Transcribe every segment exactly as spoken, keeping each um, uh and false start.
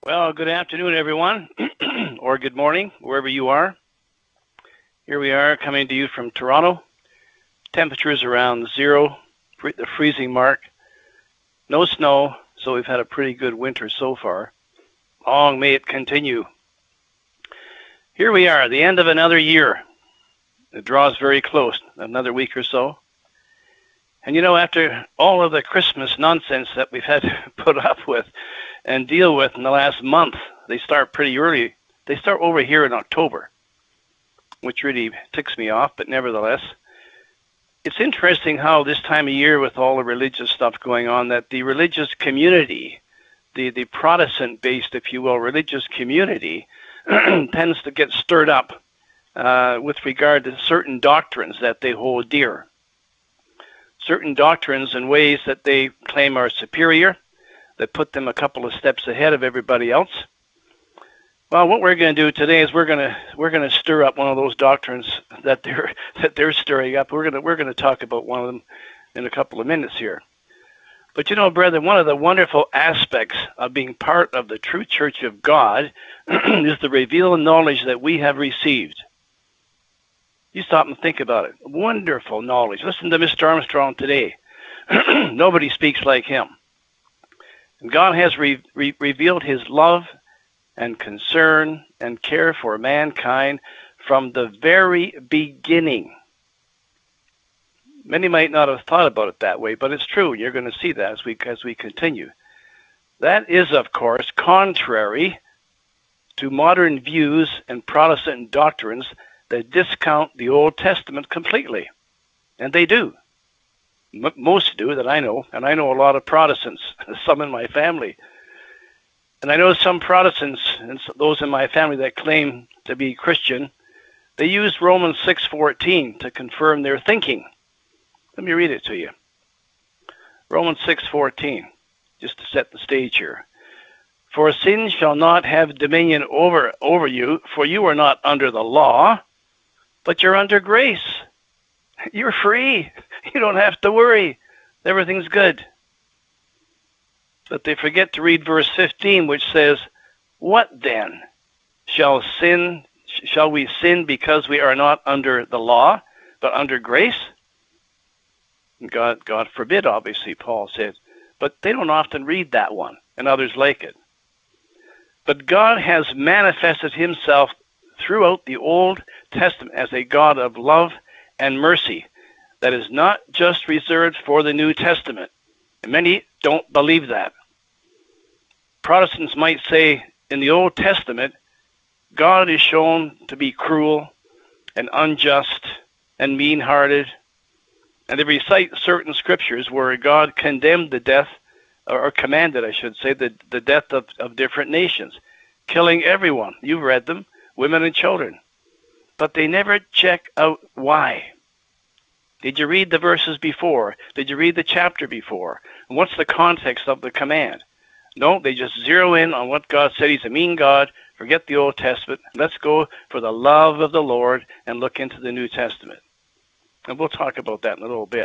Well, good afternoon, everyone, or good morning, wherever you are. Here we are coming to you from Toronto. Temperatures around zero, the freezing mark. No snow, so we've had a pretty good winter so far. Long may it continue. Here we are, the end of another year. It draws very close, another week or so. And you know, after all of the Christmas nonsense that we've had to put up with and deal with in the last month, they start pretty early. They start over here in October, which really ticks me off, but nevertheless, it's interesting how this time of year with all the religious stuff going on, that the religious community, the, the Protestant-based, if you will, religious community tends to get stirred up uh, with regard to certain doctrines that they hold dear. Certain doctrines and ways that they claim are superior, that put them a couple of steps ahead of everybody else. Well, what we're going to do today is we're going to we're going to stir up one of those doctrines that they're that they're stirring up. We're going to we're going to talk about one of them in a couple of minutes here. But you know, brethren, one of the wonderful aspects of being part of the true Church of God is the revealed knowledge that we have received. You stop and think about it. Wonderful knowledge. Listen to Mister Armstrong today. Nobody speaks like him. And God has re- re- revealed his love and concern and care for mankind from the very beginning. Many might not have thought about it that way, but it's true. You're going to see that as we as we continue. That is, of course, contrary to modern views and Protestant doctrines that discount the Old Testament completely. And they do. M- most do that I know, and I know a lot of Protestants, some in my family. And I know some Protestants, and those in my family that claim to be Christian, they use Romans six fourteen to confirm their thinking. Let me read it to you. Romans six fourteen, just to set the stage here. For sin shall not have dominion over, over you, for you are not under the law, but you're under grace. You're free. You don't have to worry. Everything's good. But they forget to read verse fifteen, which says, what then? Shall sin, shall we sin because we are not under the law, but under grace? God, God forbid, obviously, Paul said. But they don't often read that one, and others like it. But God has manifested himself throughout the Old Testament as a God of love and mercy that is not just reserved for the New Testament. And many don't believe that. Protestants might say in the Old Testament, God is shown to be cruel and unjust and mean-hearted, and they recite certain scriptures where God condemned the death, or commanded, I should say, the, the death of, of different nations, killing everyone. You've read them, women and children. But they never check out why. Did you read the verses before? Did you read the chapter before? And what's the context of the command? No, they just zero in on what God said. He's a mean God. Forget the Old Testament. Let's go for the love of the Lord and look into the New Testament. And we'll talk about that in a little bit.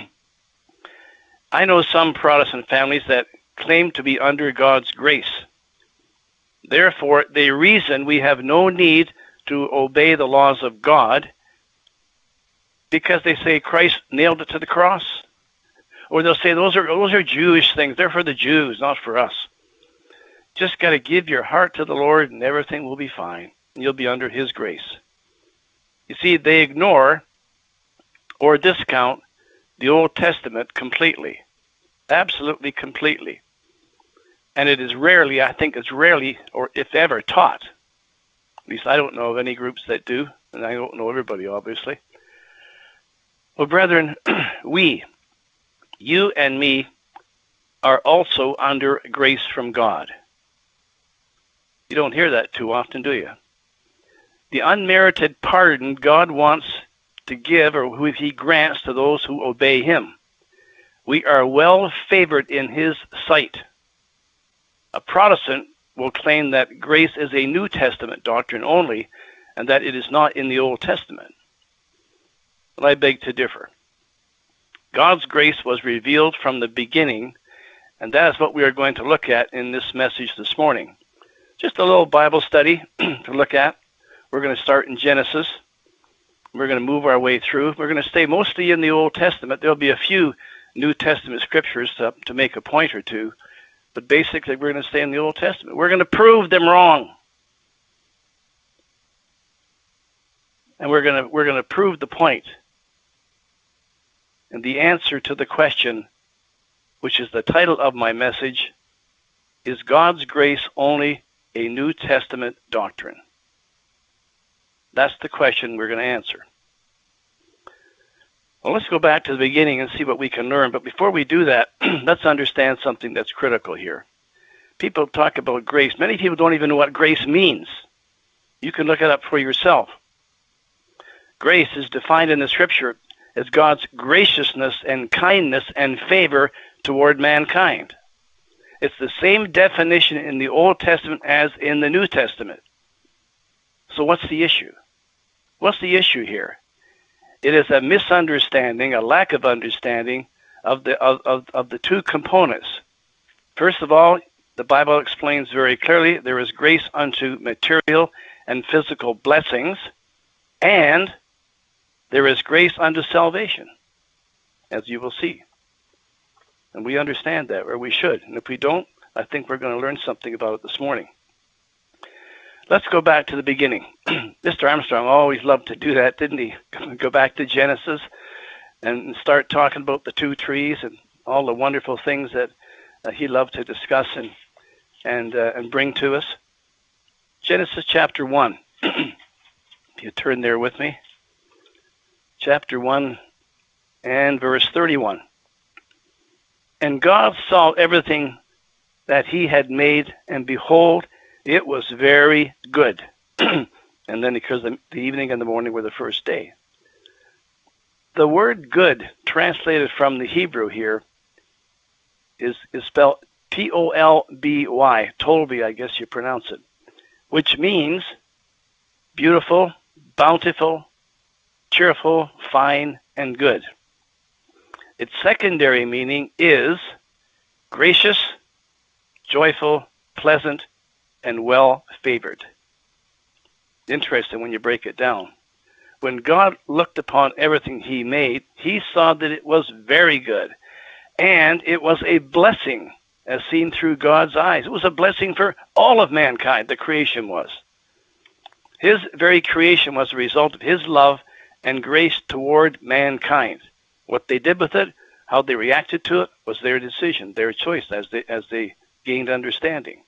I know some Protestant families that claim to be under God's grace. Therefore, they reason we have no need to obey the laws of God because they say Christ nailed it to the cross. Or they'll say those are those are Jewish things. They're for the Jews, not for us. Just got to give your heart to the Lord and everything will be fine. And you'll be under his grace. You see, they ignore or discount the Old Testament completely. Absolutely completely. And it is rarely, I think it's rarely, or if ever, taught. At least I don't know of any groups that do, and I don't know everybody, obviously. Well, brethren, we, you and me, are also under grace from God. You don't hear that too often, do you? The unmerited pardon God wants to give, or who he grants to those who obey him. We are well favored in his sight. A Protestant will claim that grace is a New Testament doctrine only, and that it is not in the Old Testament. But I beg to differ. God's grace was revealed from the beginning, and that is what we are going to look at in this message this morning. just a little Bible study to look at. We're going to start in Genesis. We're going to move our way through. We're going to stay mostly in the Old Testament. There'll be a few New Testament scriptures to, to make a point or two, but basically we're going to stay in the Old Testament. We're going to prove them wrong. And we're going to we're going to prove the point. And the answer to the question, which is the title of my message, is God's grace only a New Testament doctrine? That's the question we're going to answer. Well, let's go back to the beginning and see what we can learn. But before we do that, let's understand something that's critical here. People talk about grace. Many people don't even know what grace means. You can look it up for yourself. Grace is defined in the Scripture as God's graciousness and kindness and favor toward mankind. It's the same definition in the Old Testament as in the New Testament. So what's the issue? What's the issue here? It is a misunderstanding, a lack of understanding of the of, of, of the two components. First of all, the Bible explains very clearly there is grace unto material and physical blessings, and there is grace unto salvation, as you will see. And we understand that, or we should. And if we don't, I think we're going to learn something about it this morning. Let's go back to the beginning. Mister Armstrong always loved to do that, didn't he? Go back to Genesis and start talking about the two trees and all the wonderful things that uh, he loved to discuss and and uh, and bring to us. Genesis chapter one. If you turn there with me. Chapter one and verse thirty-one. And God saw everything that he had made, and behold, it was very good. And then because the, the evening and the morning were the first day. The word good, translated from the Hebrew here, is, is spelled T O L B Y, Tolby, I guess you pronounce it, which means beautiful, bountiful, cheerful, fine, and good. Its secondary meaning is gracious, joyful, pleasant, and well-favored. Interesting when you break it down. When God looked upon everything he made, he saw that it was very good, and it was a blessing as seen through God's eyes. It was a blessing for all of mankind, the creation was. His very creation was a result of his love and grace toward mankind. What they did with it, how they reacted to it, was their decision, their choice as they, as they gained understanding.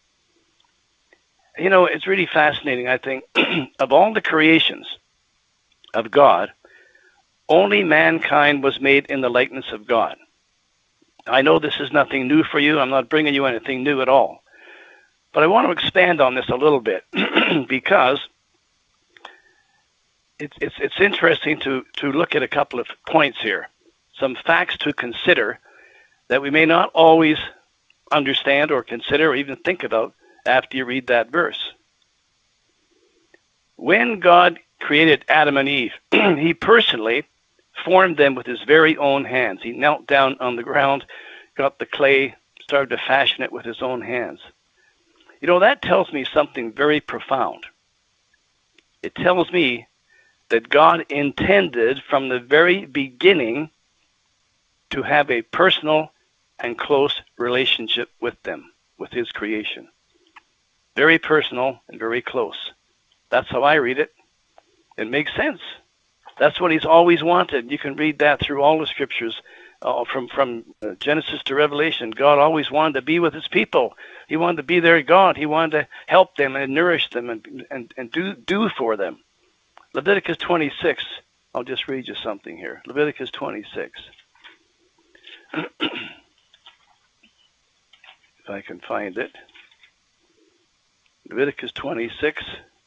You know, it's really fascinating, I think. Of all the creations of God, only mankind was made in the likeness of God. I know this is nothing new for you. I'm not bringing you anything new at all. But I want to expand on this a little bit because it's, it's, it's interesting to, to look at a couple of points here, some facts to consider that we may not always understand or consider or even think about after you read that verse. When God created Adam and Eve, he personally formed them with his very own hands. He knelt down on the ground, got the clay, started to fashion it with his own hands. You know, that tells me something very profound. It tells me that God intended from the very beginning to have a personal and close relationship with them, with his creation. Very personal and very close. That's how I read it. It makes sense. That's what he's always wanted. You can read that through all the scriptures, uh, from, from uh, Genesis to Revelation. God always wanted to be with his people. He wanted to be their God. He wanted to help them and nourish them and, and, and do, do for them. Leviticus twenty-six. I'll just read you something here. Leviticus twenty-six. If I can find it. Leviticus twenty-six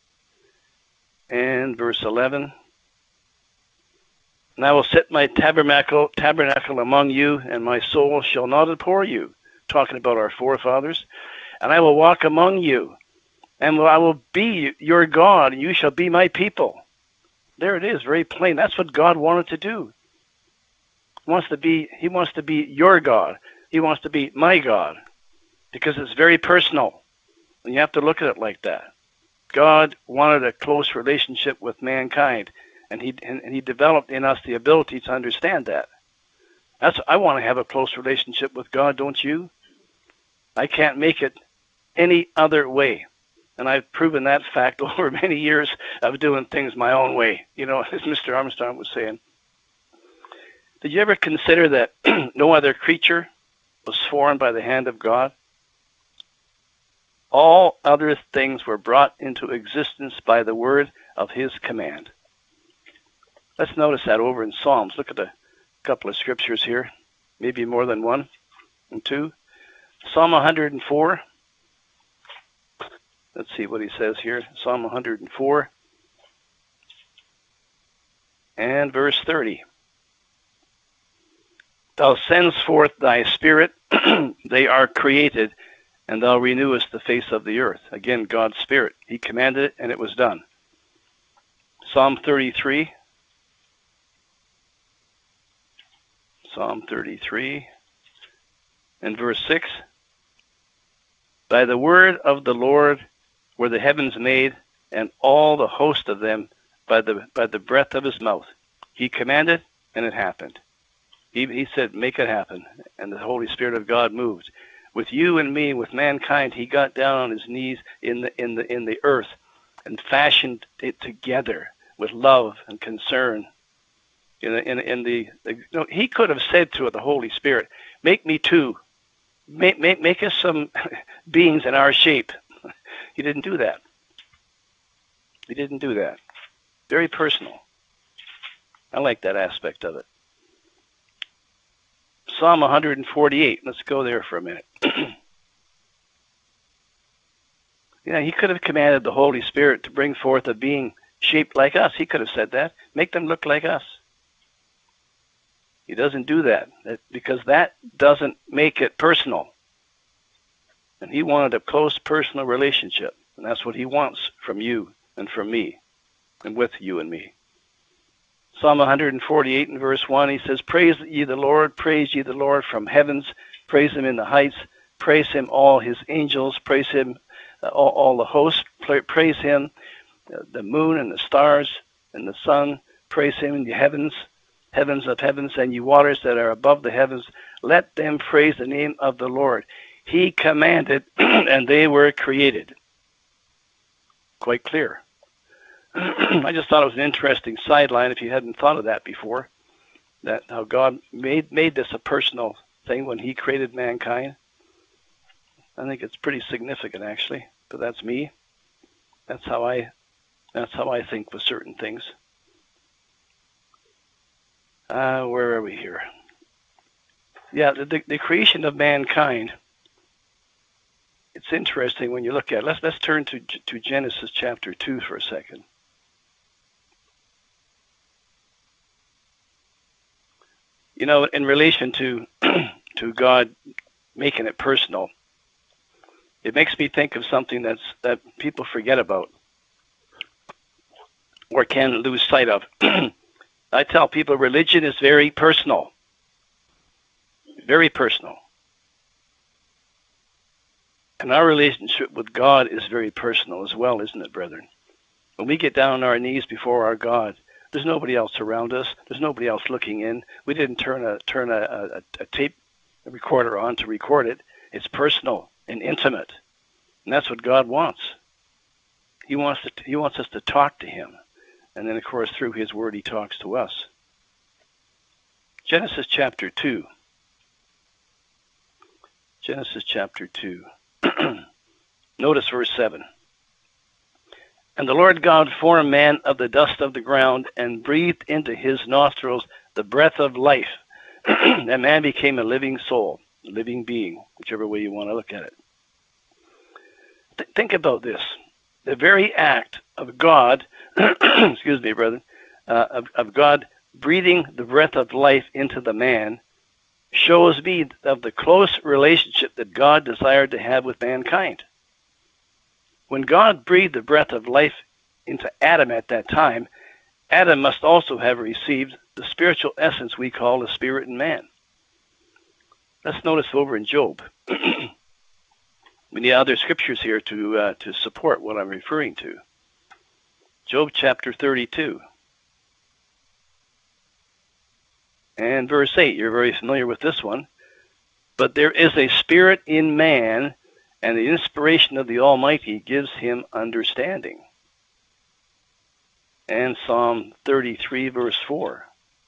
and verse eleven. And I will set my tabernacle tabernacle among you, and my soul shall not abhor you. Talking about our forefathers. And I will walk among you, and I will be your God, and you shall be my people. There it is, very plain. That's what God wanted to do. He wants to be, he wants to be your God. He wants to be my God, because it's very personal. And you have to look at it like that. God wanted a close relationship with mankind, and he and, and he developed in us the ability to understand that. That's I want to have a close relationship with God, don't you? I can't make it any other way. And I've proven that fact over many years of doing things my own way. You know, as Mister Armstrong was saying. Did you ever consider that no other creature was formed by the hand of God? All other things were brought into existence by the word of his command. Let's notice that over in Psalms. Look at a couple of scriptures here, maybe more than one and two. Psalm one hundred four. Let's see what he says here. Psalm one hundred four and verse thirty. Thou sends forth thy spirit, they are created, and thou renewest the face of the earth. Again, God's spirit. He commanded it, and it was done. Psalm thirty-three. Psalm thirty-three and verse six. By the word of the Lord were the heavens made, and all the host of them by the by the breath of his mouth. He commanded, and it happened. He, he said, make it happen, and the Holy Spirit of God moved. With you and me, with mankind, he got down on his knees in the in the in the earth and fashioned it together with love and concern. In the, in, in the, the you know, he could have said to the Holy Spirit, "Make me two, make make make us some beings in our shape." He didn't do that. He didn't do that. Very personal. I like that aspect of it. Psalm one hundred forty-eight. Let's go there for a minute. Yeah, he could have commanded the Holy Spirit to bring forth a being shaped like us. He could have said that. Make them look like us. He doesn't do that because that doesn't make it personal. And he wanted a close personal relationship. And that's what he wants from you and from me and with you and me. Psalm one hundred forty-eight and verse one, he says, Praise ye the Lord, praise ye the Lord from heavens, praise him in the heights, praise him all his angels, praise him uh, all, all the hosts, praise him uh, the moon and the stars and the sun, praise him in the heavens, heavens of heavens, and ye waters that are above the heavens, let them praise the name of the Lord. He commanded, and they were created. Quite clear. I just thought it was an interesting sideline if you hadn't thought of that before, that how God made made this a personal thing when he created mankind. I think it's pretty significant, actually, but that's me. That's how I that's how I think with certain things. Uh, where are we here? Yeah, the, the, the creation of mankind. It's interesting when you look at it. Let's let's turn to to Genesis chapter two for a second. You know, in relation to to God making it personal, it makes me think of something that's that people forget about or can lose sight of. I tell people religion is very personal. Very personal. And our relationship with God is very personal as well, isn't it, brethren? When we get down on our knees before our God, there's nobody else around us. There's nobody else looking in. We didn't turn a turn a, a, a tape recorder on to record it. It's personal and intimate, and that's what God wants. He wants to. He wants us to talk to Him, and then, of course, through His Word, He talks to us. Genesis chapter two. Genesis chapter two. Notice verse seven. And the Lord God formed man of the dust of the ground and breathed into his nostrils the breath of life. And man became a living soul, a living being, whichever way you want to look at it. Th- think about this. The very act of God, excuse me, brother, uh, of, of God breathing the breath of life into the man shows me of the close relationship that God desired to have with mankind. When God breathed the breath of life into Adam at that time, Adam must also have received the spiritual essence we call the spirit in man. Let's notice over in Job. We need other scriptures here to uh, to support what I'm referring to. Job chapter thirty-two. And verse eight, you're very familiar with this one. But there is a spirit in man, and the inspiration of the Almighty gives him understanding. And Psalm thirty-three, verse four.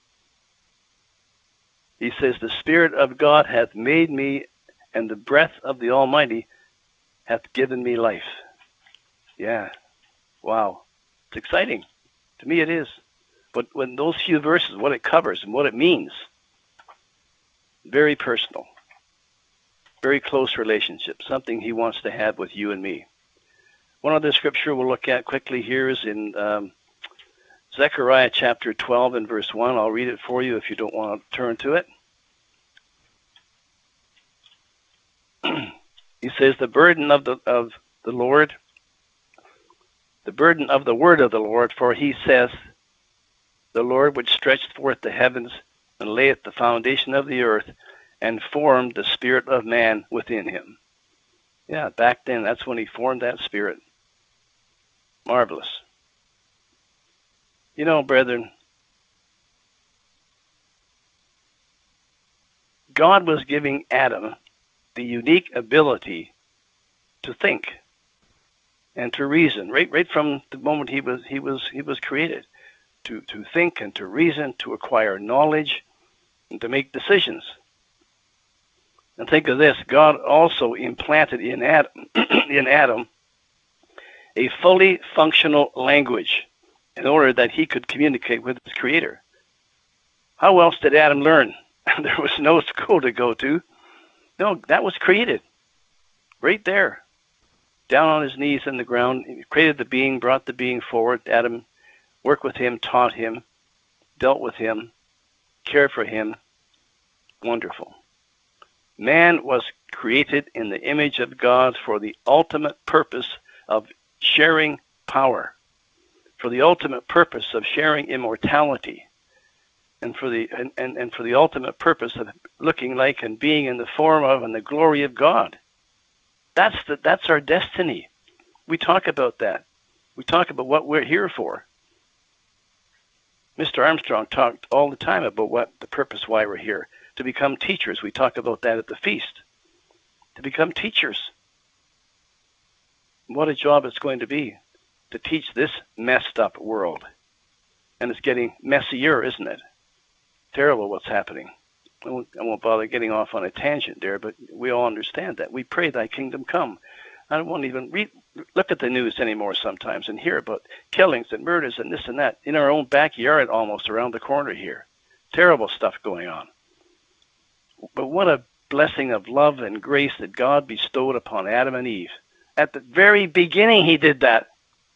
He says, the Spirit of God hath made me, and the breath of the Almighty hath given me life. Yeah. Wow. It's exciting. To me it is. But when those few verses, what it covers and what it means, very personal, very close relationship, something he wants to have with you and me. One other scripture we'll look at quickly here is in um, Zechariah chapter twelve and verse one. I'll read it for you if you don't want to turn to it. He says, the burden of the of the Lord, the burden of the word of the Lord, for he says, the Lord which stretched forth the heavens and layeth the foundation of the earth, and formed the spirit of man within him. Yeah, back then, that's when he formed that spirit. Marvelous. You know, brethren, God was giving Adam the unique ability to think and to reason, right, right from the moment he was he was he was created, to, to think and to reason, to acquire knowledge, and to make decisions. And think of this, God also implanted in Adam in Adam a fully functional language in order that he could communicate with his Creator. How else did Adam learn? There was no school to go to. No, that was created. Right there. Down on his knees in the ground. He created the being, brought the being forward. Adam worked with him, taught him, dealt with him, cared for him. Wonderful. Man was created in the image of God for the ultimate purpose of sharing power, for the ultimate purpose of sharing immortality, and for the and, and, and for the ultimate purpose of looking like and being in the form of and the glory of God. That's the, that's our destiny. We talk about that. We talk about what we're here for. Mister Armstrong talked all the time about what the purpose why we're here. To become teachers. We talk about that at the feast. To become teachers. What a job it's going to be to teach this messed up world. And it's getting messier, isn't it? Terrible what's happening. I won't, I won't bother getting off on a tangent there, but we all understand that. We pray thy kingdom come. I don't want to even read, look at the news anymore sometimes and hear about killings and murders and this and that in our own backyard almost around the corner here. Terrible stuff going on. But what a blessing of love and grace that God bestowed upon Adam and Eve. At the very beginning, he did that.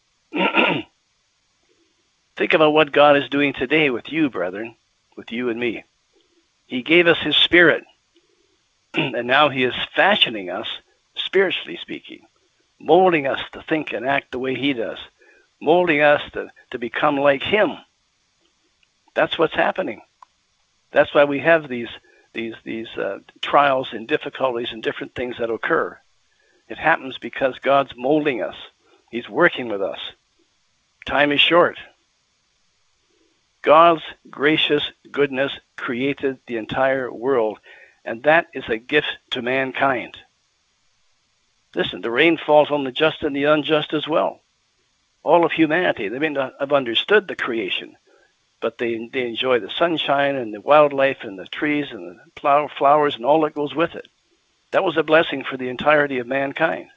Think about what God is doing today with you, brethren, with you and me. He gave us his spirit, and now he is fashioning us, spiritually speaking, molding us to think and act the way he does, molding us to, to become like him. That's what's happening. That's why we have these these these uh, trials and difficulties and different things that occur. It happens because God's molding us. He's working with us. Time is short. God's gracious goodness created the entire world, and that is a gift to mankind. Listen, the rain falls on the just and the unjust as well. All of humanity, they may not have understood the creation, but they, they enjoy the sunshine and the wildlife and the trees and the flowers and all that goes with it. That was a blessing for the entirety of mankind.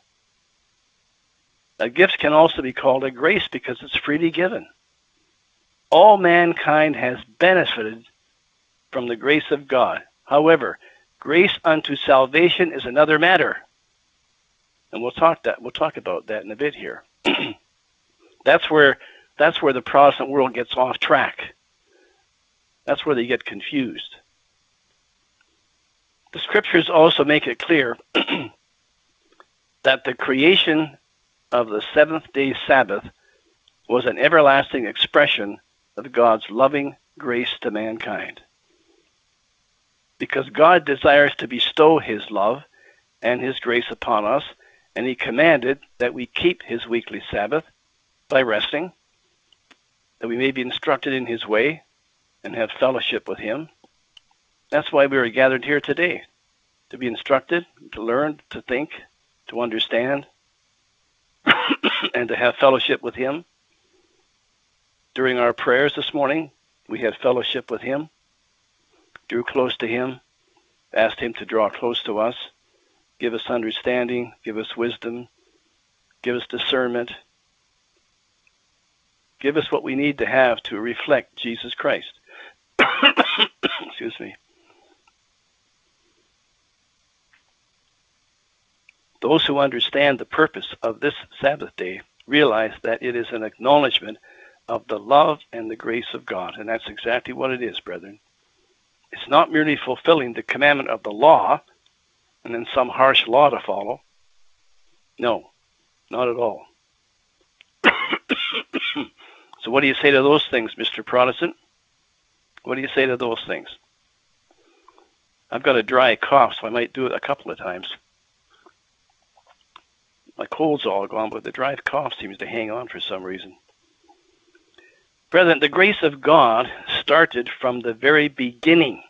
A gift can also be called a grace because it's freely given. All mankind has benefited from the grace of God. However, grace unto salvation is another matter. And we'll talk that we'll talk about that in a bit here. That's where that's where the Protestant world gets off track. That's where they get confused. The scriptures also make it clear that the creation of the seventh day Sabbath was an everlasting expression of God's loving grace to mankind. Because God desires to bestow his love and his grace upon us, And he commanded that we keep his weekly Sabbath by resting, that we may be instructed in his way and have fellowship with him. That's why we are gathered here today, to be instructed, to learn, to think, to understand, and to have fellowship with him. During our prayers this morning, we had fellowship with him, drew close to him, asked him to draw close to us, give us understanding, give us wisdom, give us discernment, give us what we need to have to reflect Jesus Christ. Excuse me. Those who understand the purpose of this Sabbath day realize that it is an acknowledgement of the love and the grace of God. And that's exactly what it is, brethren. It's not merely fulfilling the commandment of the law and then some harsh law to follow. No, not at all. So what do you say to those things, Mister Protestant? What do you say to those things? I've got a dry cough, so I might do it a couple of times. My cold's all gone, but the dry cough seems to hang on for some reason. Brethren, the grace of God started from the very beginning.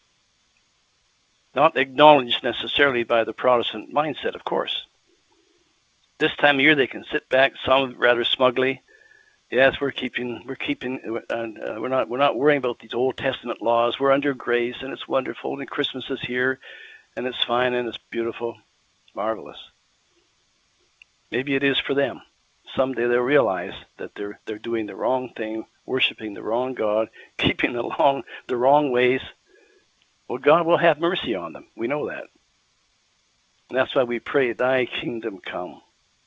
Not acknowledged necessarily by the Protestant mindset, of course. This time of year, they can sit back, some rather smugly. Yes, we're keeping, we're keeping, uh, uh, we're not, we're not worrying about these Old Testament laws. We're under grace, and it's wonderful, and Christmas is here, and it's fine, and it's beautiful, marvelous. Maybe it is for them. Someday they'll realize that they're they're doing the wrong thing, worshiping the wrong God, keeping the long the wrong ways. Well, God will have mercy on them. We know that. And that's why we pray, thy kingdom come.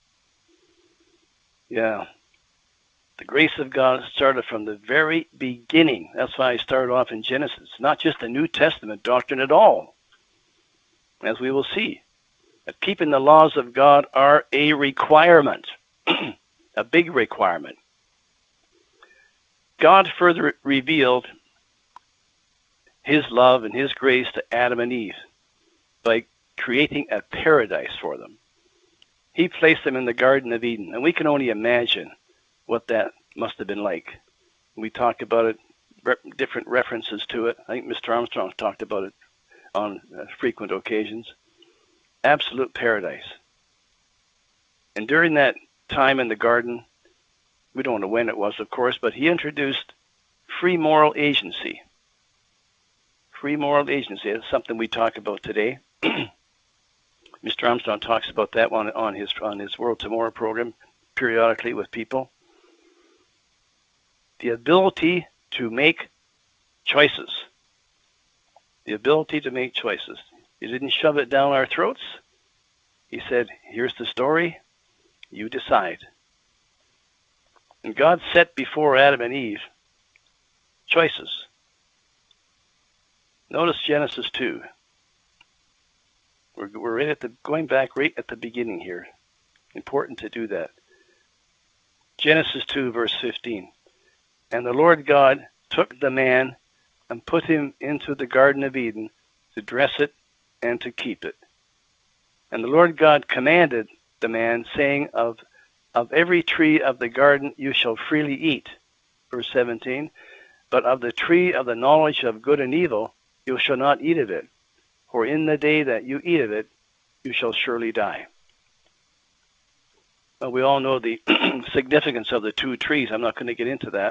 Yeah. The grace of God started from the very beginning. That's why I started off in Genesis. It's not just a New Testament doctrine at all, as we will see. That keeping the laws of God are a requirement, a big requirement. God further revealed his love and his grace to Adam and Eve by creating a paradise for them. He placed them in the Garden of Eden, and we can only imagine what that must have been like. We talked about it, re- different references to it. I think Mister Armstrong talked about it on uh, frequent occasions. Absolute paradise. And during that time in the garden, we don't know when it was, of course, but he introduced free moral agency. Free moral agency is something we talk about today. Mister Armstrong talks about that one on his on his World Tomorrow program periodically with people. The ability to make choices. The ability to make choices. He didn't shove it down our throats. He said, here's the story. You decide. And God set before Adam and Eve choices. Notice Genesis two. We're, we're right at the, going back right at the beginning here. Important to do that. Genesis two, verse fifteen. And the Lord God took the man and put him into the Garden of Eden to dress it and to keep it. And the Lord God commanded the man, saying, of, of every tree of the garden you shall freely eat. Verse seventeen. But of the tree of the knowledge of good and evil you shall not eat of it. For in the day that you eat of it, you shall surely die. Well, we all know the significance of the two trees. I'm not going to get into that.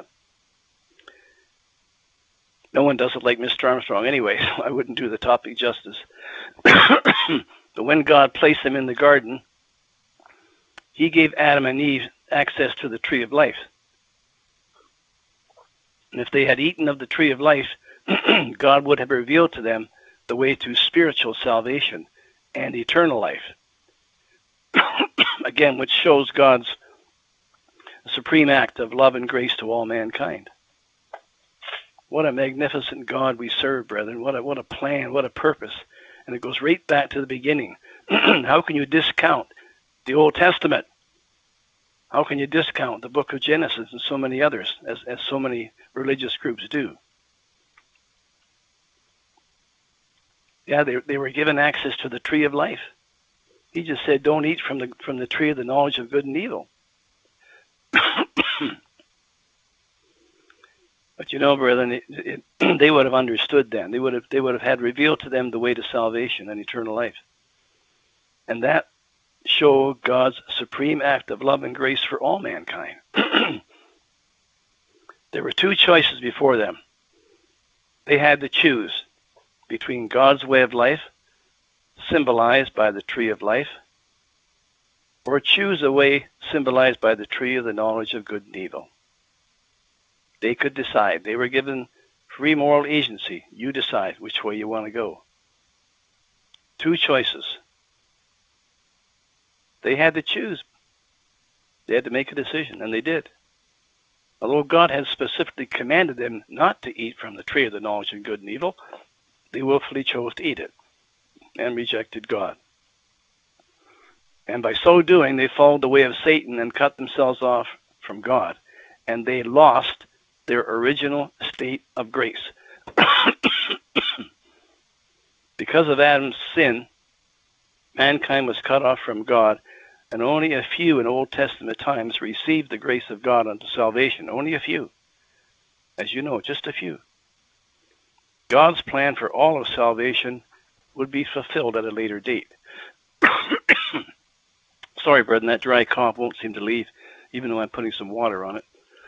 No one does it like Mister Armstrong anyway, so I wouldn't do the topic justice. But when God placed them in the garden, he gave Adam and Eve access to the tree of life. And if they had eaten of the tree of life, God would have revealed to them the way to spiritual salvation and eternal life. Again, which shows God's supreme act of love and grace to all mankind. What a magnificent God we serve, brethren. What a, what a plan, what a purpose. And it goes right back to the beginning. How can you discount the Old Testament? How can you discount the book of Genesis and so many others, as, as so many religious groups do? Yeah, they, they were given access to the tree of life. He just said, don't eat from the from the tree of the knowledge of good and evil. But you know, brethren, it, it, they would have understood then. They would have they would have had revealed to them the way to salvation and eternal life. And that showed God's supreme act of love and grace for all mankind. There were two choices before them. They had to choose between God's way of life, symbolized by the tree of life, or choose a way symbolized by the tree of the knowledge of good and evil. They could decide. They were given free moral agency. You decide which way you want to go. Two choices. They had to choose. They had to make a decision, and they did. Although God had specifically commanded them not to eat from the tree of the knowledge of good and evil, they willfully chose to eat it and rejected God. And by so doing, they followed the way of Satan and cut themselves off from God, and they lost their original state of grace. Because of Adam's sin, mankind was cut off from God, and only a few in Old Testament times received the grace of God unto salvation. Only a few. As you know, just a few. God's plan for all of salvation would be fulfilled at a later date. Sorry, brethren, that dry cough won't seem to leave, even though I'm putting some water on it.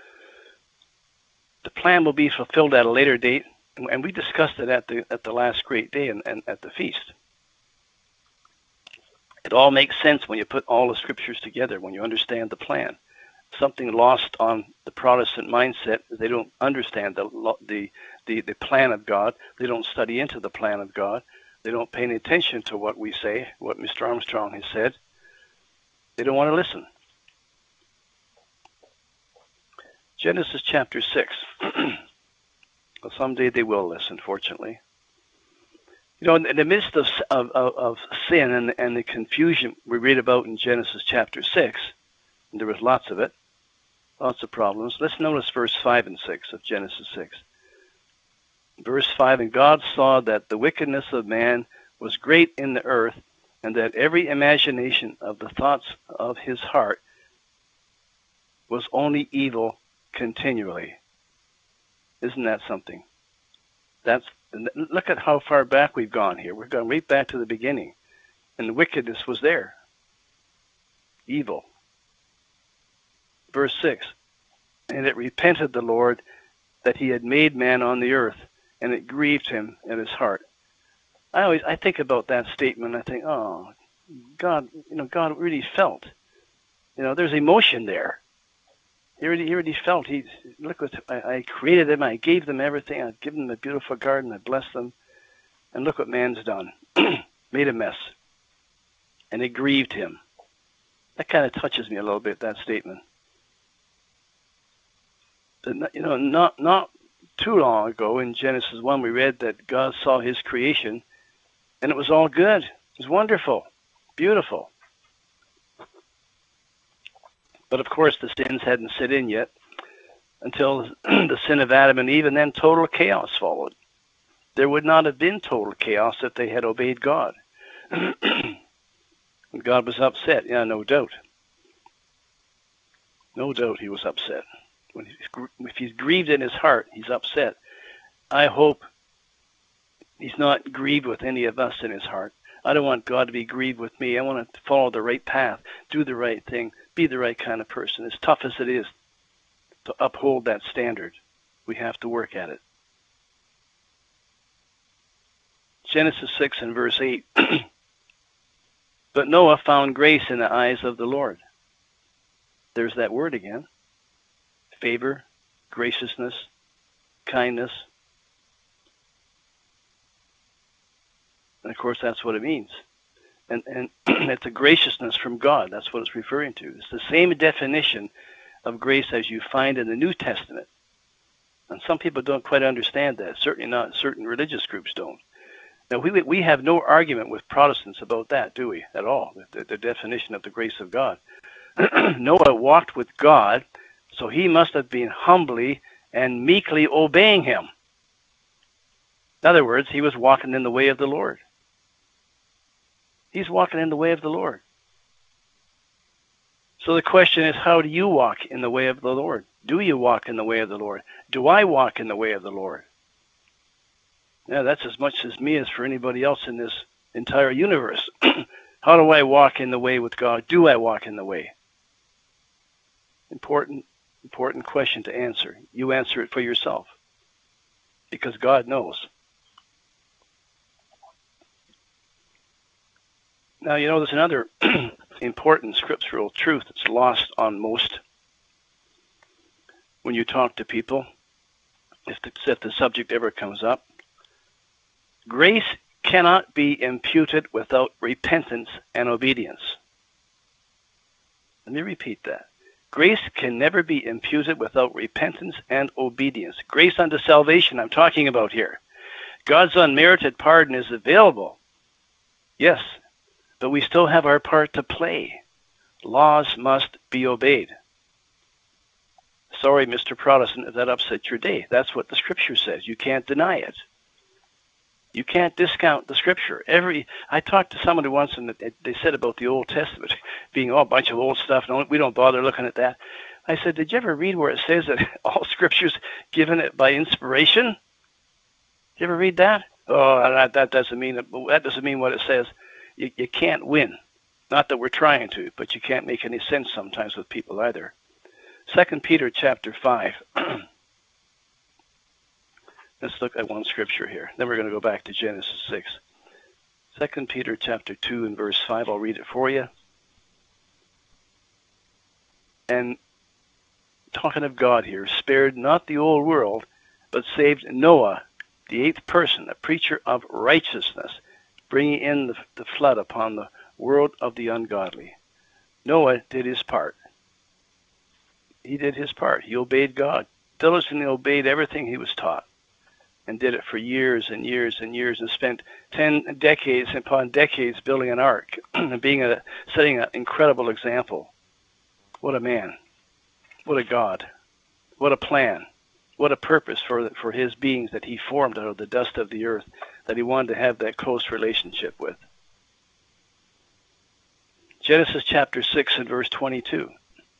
The plan will be fulfilled at a later date, and we discussed it at the at the last great day and, and at the feast. It all makes sense when you put all the scriptures together, when you understand the plan. Something lost on the Protestant mindset is they don't understand the, the the the plan of God. They don't study into the plan of God. They don't pay any attention to what we say, what Mister Armstrong has said. They don't want to listen. Genesis chapter six. Well, someday they will listen, fortunately. You know, in the midst of of, of sin and, and the confusion we read about in Genesis chapter six, and there was lots of it, lots of problems. Let's notice verse five and six of Genesis six. Verse five, and God saw that the wickedness of man was great in the earth, and that every imagination of the thoughts of his heart was only evil continually. Isn't that something? That's look at how far back we've gone here. We've gone right back to the beginning, and the wickedness was there. Evil. Verse six, and it repented the Lord that he had made man on the earth, and it grieved him in his heart. I always I think about that statement. I think, oh, God, you know, God really felt. You know, there's emotion there. He already, he already felt. He look what I, I created them. I gave them everything. I've given them a beautiful garden. I blessed them, and look what man's done. Made a mess, and it grieved him. That kind of touches me a little bit. That statement. But, you know, not not too long ago in Genesis one, we read that God saw His creation, and it was all good. It was wonderful, beautiful. But of course, the sins hadn't set in yet until the sin of Adam and Eve, and then total chaos followed. There would not have been total chaos if they had obeyed God. And God was upset, yeah, no doubt. No doubt he was upset. When he's, if he's grieved in his heart, he's upset. I hope he's not grieved with any of us in his heart. I don't want God to be grieved with me. I want to follow the right path, do the right thing, be the right kind of person. As tough as it is to uphold that standard, we have to work at it. Genesis six and verse eight. But Noah found grace in the eyes of the Lord. There's that word again. Favor, graciousness, kindness. And of course, that's what it means. And, and it's a graciousness from God. That's what it's referring to. It's the same definition of grace as you find in the New Testament. And some people don't quite understand that. Certainly not certain religious groups don't. Now, we we have no argument with Protestants about that, do we, at all, the, the definition of the grace of God. Noah walked with God, so he must have been humbly and meekly obeying him. In other words, he was walking in the way of the Lord. He's walking in the way of the Lord. So the question is, how do you walk in the way of the Lord? Do you walk in the way of the Lord? Do I walk in the way of the Lord? Yeah, that's as much as me as for anybody else in this entire universe. How do I walk in the way with God? Do I walk in the way? Important, important question to answer. You answer it for yourself, because God knows. Now, you know, there's another important scriptural truth that's lost on most when you talk to people, if the, if the subject ever comes up. Grace cannot be imputed without repentance and obedience. Let me repeat that. Grace can never be imputed without repentance and obedience. Grace unto salvation I'm talking about here. God's unmerited pardon is available. Yes, but we still have our part to play. Laws must be obeyed. Sorry, Mister Protestant, if that upset your day. That's what the Scripture says. You can't deny it. You can't discount the Scripture. Every I talked to somebody once, and they said about the Old Testament being all a bunch of old stuff. No, we don't bother looking at that. I said, did you ever read where it says that all Scripture's given it by inspiration? Did you ever read that? Oh, that, that doesn't mean it, that doesn't mean what it says. You, you can't win. Not that we're trying to, but you can't make any sense sometimes with people either. Second Peter chapter five. Let's look at one scripture here. Then we're going to go back to Genesis six. Second Peter chapter two and verse five. I'll read it for you. And talking of God here, spared not the old world, but saved Noah, the eighth person, a preacher of righteousness, bringing in the, the flood upon the world of the ungodly. Noah did his part. He did his part. He obeyed God. Diligently obeyed everything he was taught, and did it for years and years and years, and spent ten decades upon decades building an ark and being a setting an incredible example. What a man! What a God! What a plan! What a purpose for for his beings that he formed out of the dust of the earth, that he wanted to have that close relationship with. Genesis chapter six and verse twenty-two.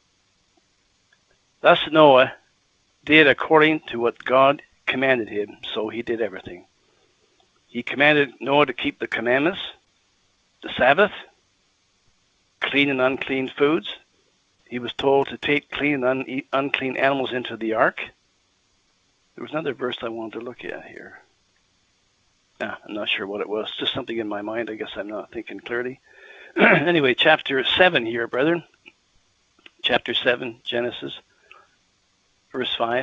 Thus Noah did according to what God commanded him, so he did everything. He commanded Noah to keep the commandments, the Sabbath, clean and unclean foods. He was told to take clean and un- unclean animals into the ark. There was another verse I wanted to look at here. Ah, I'm not sure what it was. Just something in my mind. I guess I'm not thinking clearly. Anyway, chapter seven here, brethren. Chapter seven, Genesis, verse five.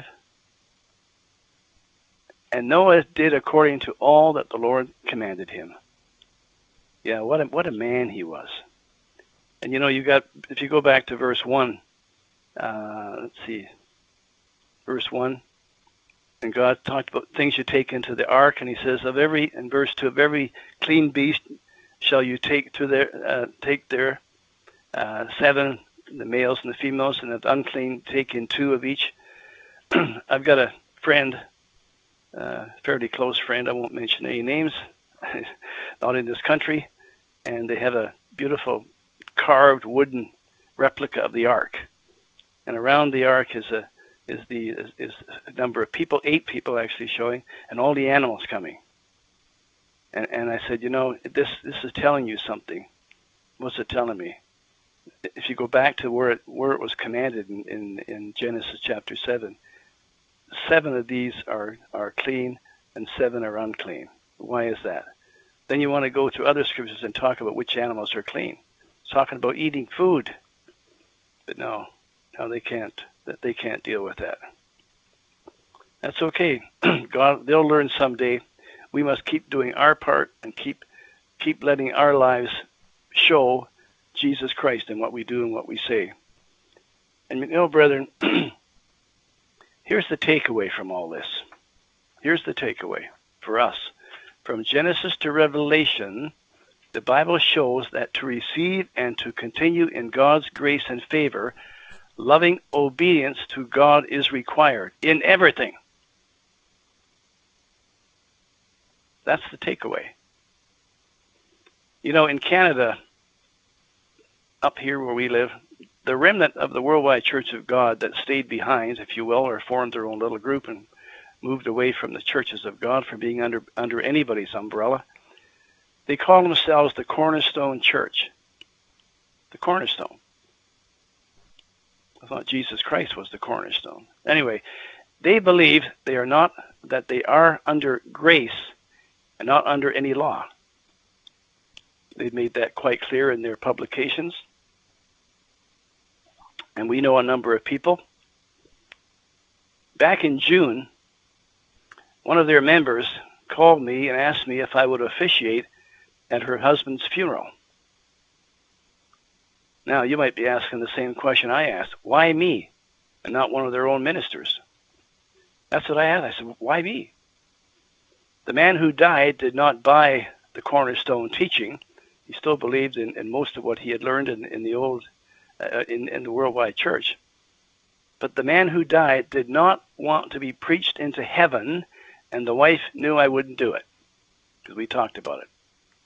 And Noah did according to all that the Lord commanded him. Yeah, what a, what a man he was. And you know, you got, if you go back to verse one, uh, let's see, verse one, and God talked about things you take into the ark, and he says, of every, in verse two, of every clean beast shall you take to their, uh, take their uh, seven, the males and the females, and the unclean take in two of each. I've got a friend, uh, fairly close friend, I won't mention any names, not in this country, and they have a beautiful carved wooden replica of the ark. And around the ark is a is the is, is a number of people, eight people actually showing, and all the animals coming. And and I said, you know, this this is telling you something. What's it telling me? If you go back to where it where it was commanded in, in, in Genesis chapter seven, seven of these are, are clean and seven are unclean. Why is that? Then you want to go to other scriptures and talk about which animals are clean. It's talking about eating food. But no, no, they can't. They can't deal with that. That's okay. God, they'll learn someday. We must keep doing our part and keep keep letting our lives show Jesus Christ in what we do and what we say. And you know, brethren, here's the takeaway from all this. Here's the takeaway for us. From Genesis to Revelation, the Bible shows that to receive and to continue in God's grace and favor, loving obedience to God is required in everything. That's the takeaway. You know, in Canada, up here where we live, the remnant of the Worldwide Church of God that stayed behind, if you will, or formed their own little group and moved away from the churches of God for being under under anybody's umbrella, they call themselves the Cornerstone Church. The Cornerstone. I thought Jesus Christ was the cornerstone. Anyway, they believe they are not, that they are under grace and not under any law. They've made that quite clear in their publications. And we know a number of people. Back in June, one of their members called me and asked me if I would officiate at her husband's funeral. Now, you might be asking the same question I asked. Why me and not one of their own ministers? That's what I asked. I said, why me? The man who died did not buy the Cornerstone teaching. He still believed in, in most of what he had learned in, in the old, uh, in, in the Worldwide Church. But the man who died did not want to be preached into heaven, and the wife knew I wouldn't do it, because we talked about it.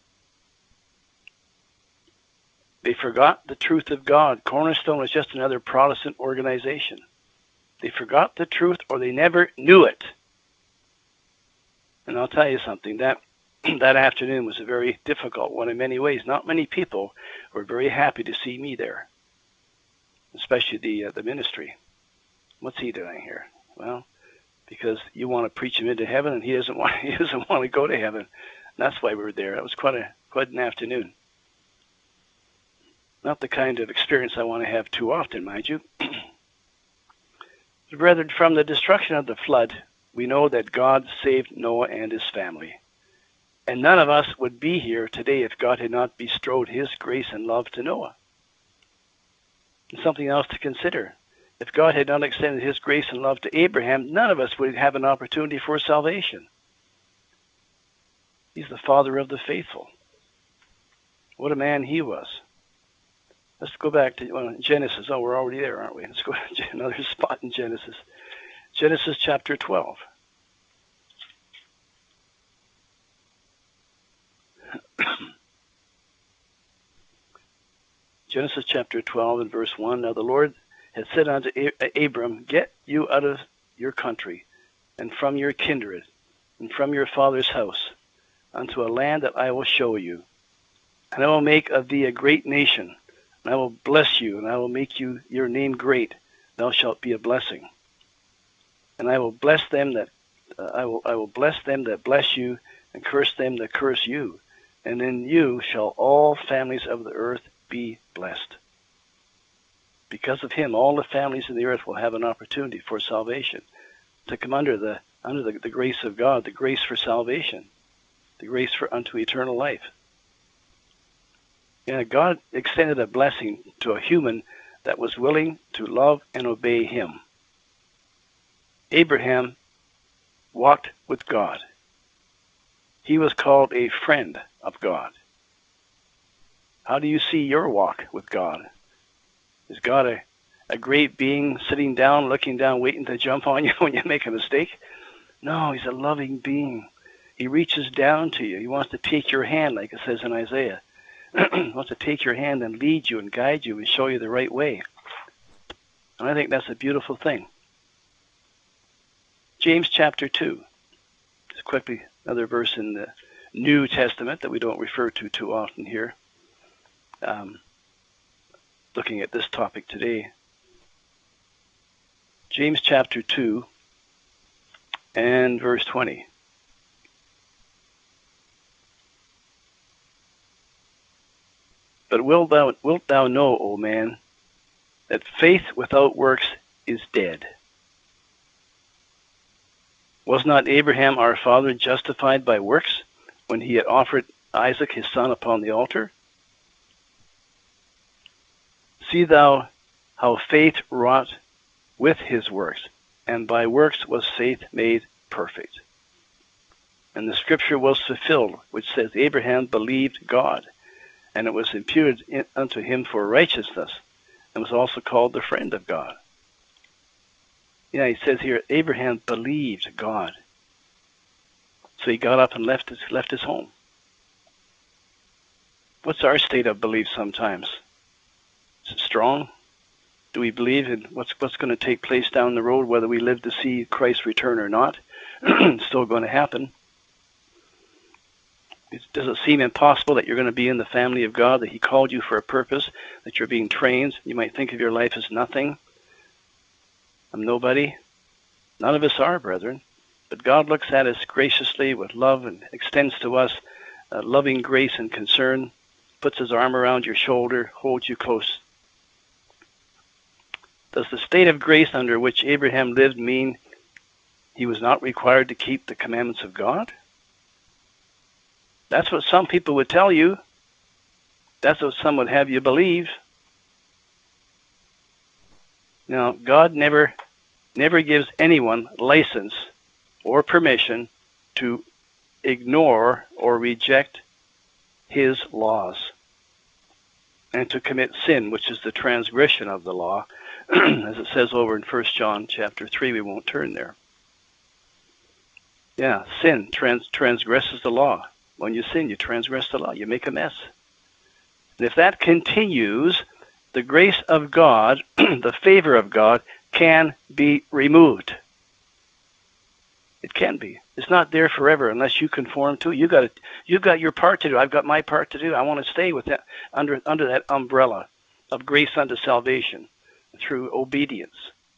They forgot the truth of God. Cornerstone was just another Protestant organization. They forgot the truth, or they never knew it. And I'll tell you something, that that afternoon was a very difficult one in many ways. Not many people were very happy to see me there, especially the uh, the ministry. What's he doing here? Well, because you want to preach him into heaven, and he doesn't want he doesn't want to go to heaven. And that's why we were there. It was quite a quite an afternoon. Not the kind of experience I want to have too often, mind you. Brethren, from the destruction of the flood, we know that God saved Noah and his family. And none of us would be here today if God had not bestowed his grace and love to Noah. And something else to consider. If God had not extended his grace and love to Abraham, none of us would have an opportunity for salvation. He's the father of the faithful. What a man he was. Let's go back to well, Genesis. Oh, we're already there, aren't we? Let's go to another spot in Genesis. Genesis chapter twelve. Genesis chapter twelve and verse one. Now the Lord had said unto Abram, get you out of your country, and from your kindred, and from your father's house, unto a land that I will show you. And I will make of thee a great nation, and I will bless you, and I will make you your name great. Thou shalt be a blessing. And I will bless them that uh, I will I will bless them that bless you, and curse them that curse you. And in you shall all families of the earth be blessed. Because of him, all the families of the earth will have an opportunity for salvation, to come under the under the, the grace of God, the grace for salvation, the grace for unto eternal life. Yeah, God extended a blessing to a human that was willing to love and obey him. Abraham walked with God. He was called a friend of God. How do you see your walk with God? Is God a, a great being sitting down, looking down, waiting to jump on you when you make a mistake? No, he's a loving being. He reaches down to you. He wants to take your hand, like it says in Isaiah. He wants to take your hand and lead you and guide you and show you the right way. And I think that's a beautiful thing. James chapter two. Just quickly, another verse in the New Testament that we don't refer to too often here. Um, looking at this topic today. James chapter two and verse twenty. But wilt thou, wilt thou know, O man, that faith without works is dead? Was not Abraham our father justified by works when he had offered Isaac his son upon the altar? See thou how faith wrought with his works, and by works was faith made perfect. And the scripture was fulfilled, which says, Abraham believed God, and it was imputed in, unto him for righteousness, and was also called the friend of God. Yeah, he says here, Abraham believed God. So he got up and left his, left his home. What's our state of belief sometimes? Is it strong? Do we believe in what's what's going to take place down the road, whether we live to see Christ's return or not? It's still going to happen. It, does it seem impossible that you're going to be in the family of God, that He called you for a purpose, that you're being trained? You might think of your life as nothing. I'm nobody. None of us are, brethren. But God looks at us graciously with love and extends to us uh, loving grace and concern, puts His arm around your shoulder, holds you close. Does the state of grace under which Abraham lived mean he was not required to keep the commandments of God? That's what some people would tell you. That's what some would have you believe. Now, God never, never gives anyone license or permission to ignore or reject His laws and to commit sin, which is the transgression of the law, as it says over in First John chapter three. We won't turn there. Yeah, sin trans- transgresses the law. When you sin, you transgress the law. You make a mess. And if that continues, the grace of God, the favor of God, can be removed. It can be. It's not there forever unless you conform to it. You got it. You've got your part to do. I've got my part to do. I want to stay with that under under that umbrella of grace unto salvation through obedience.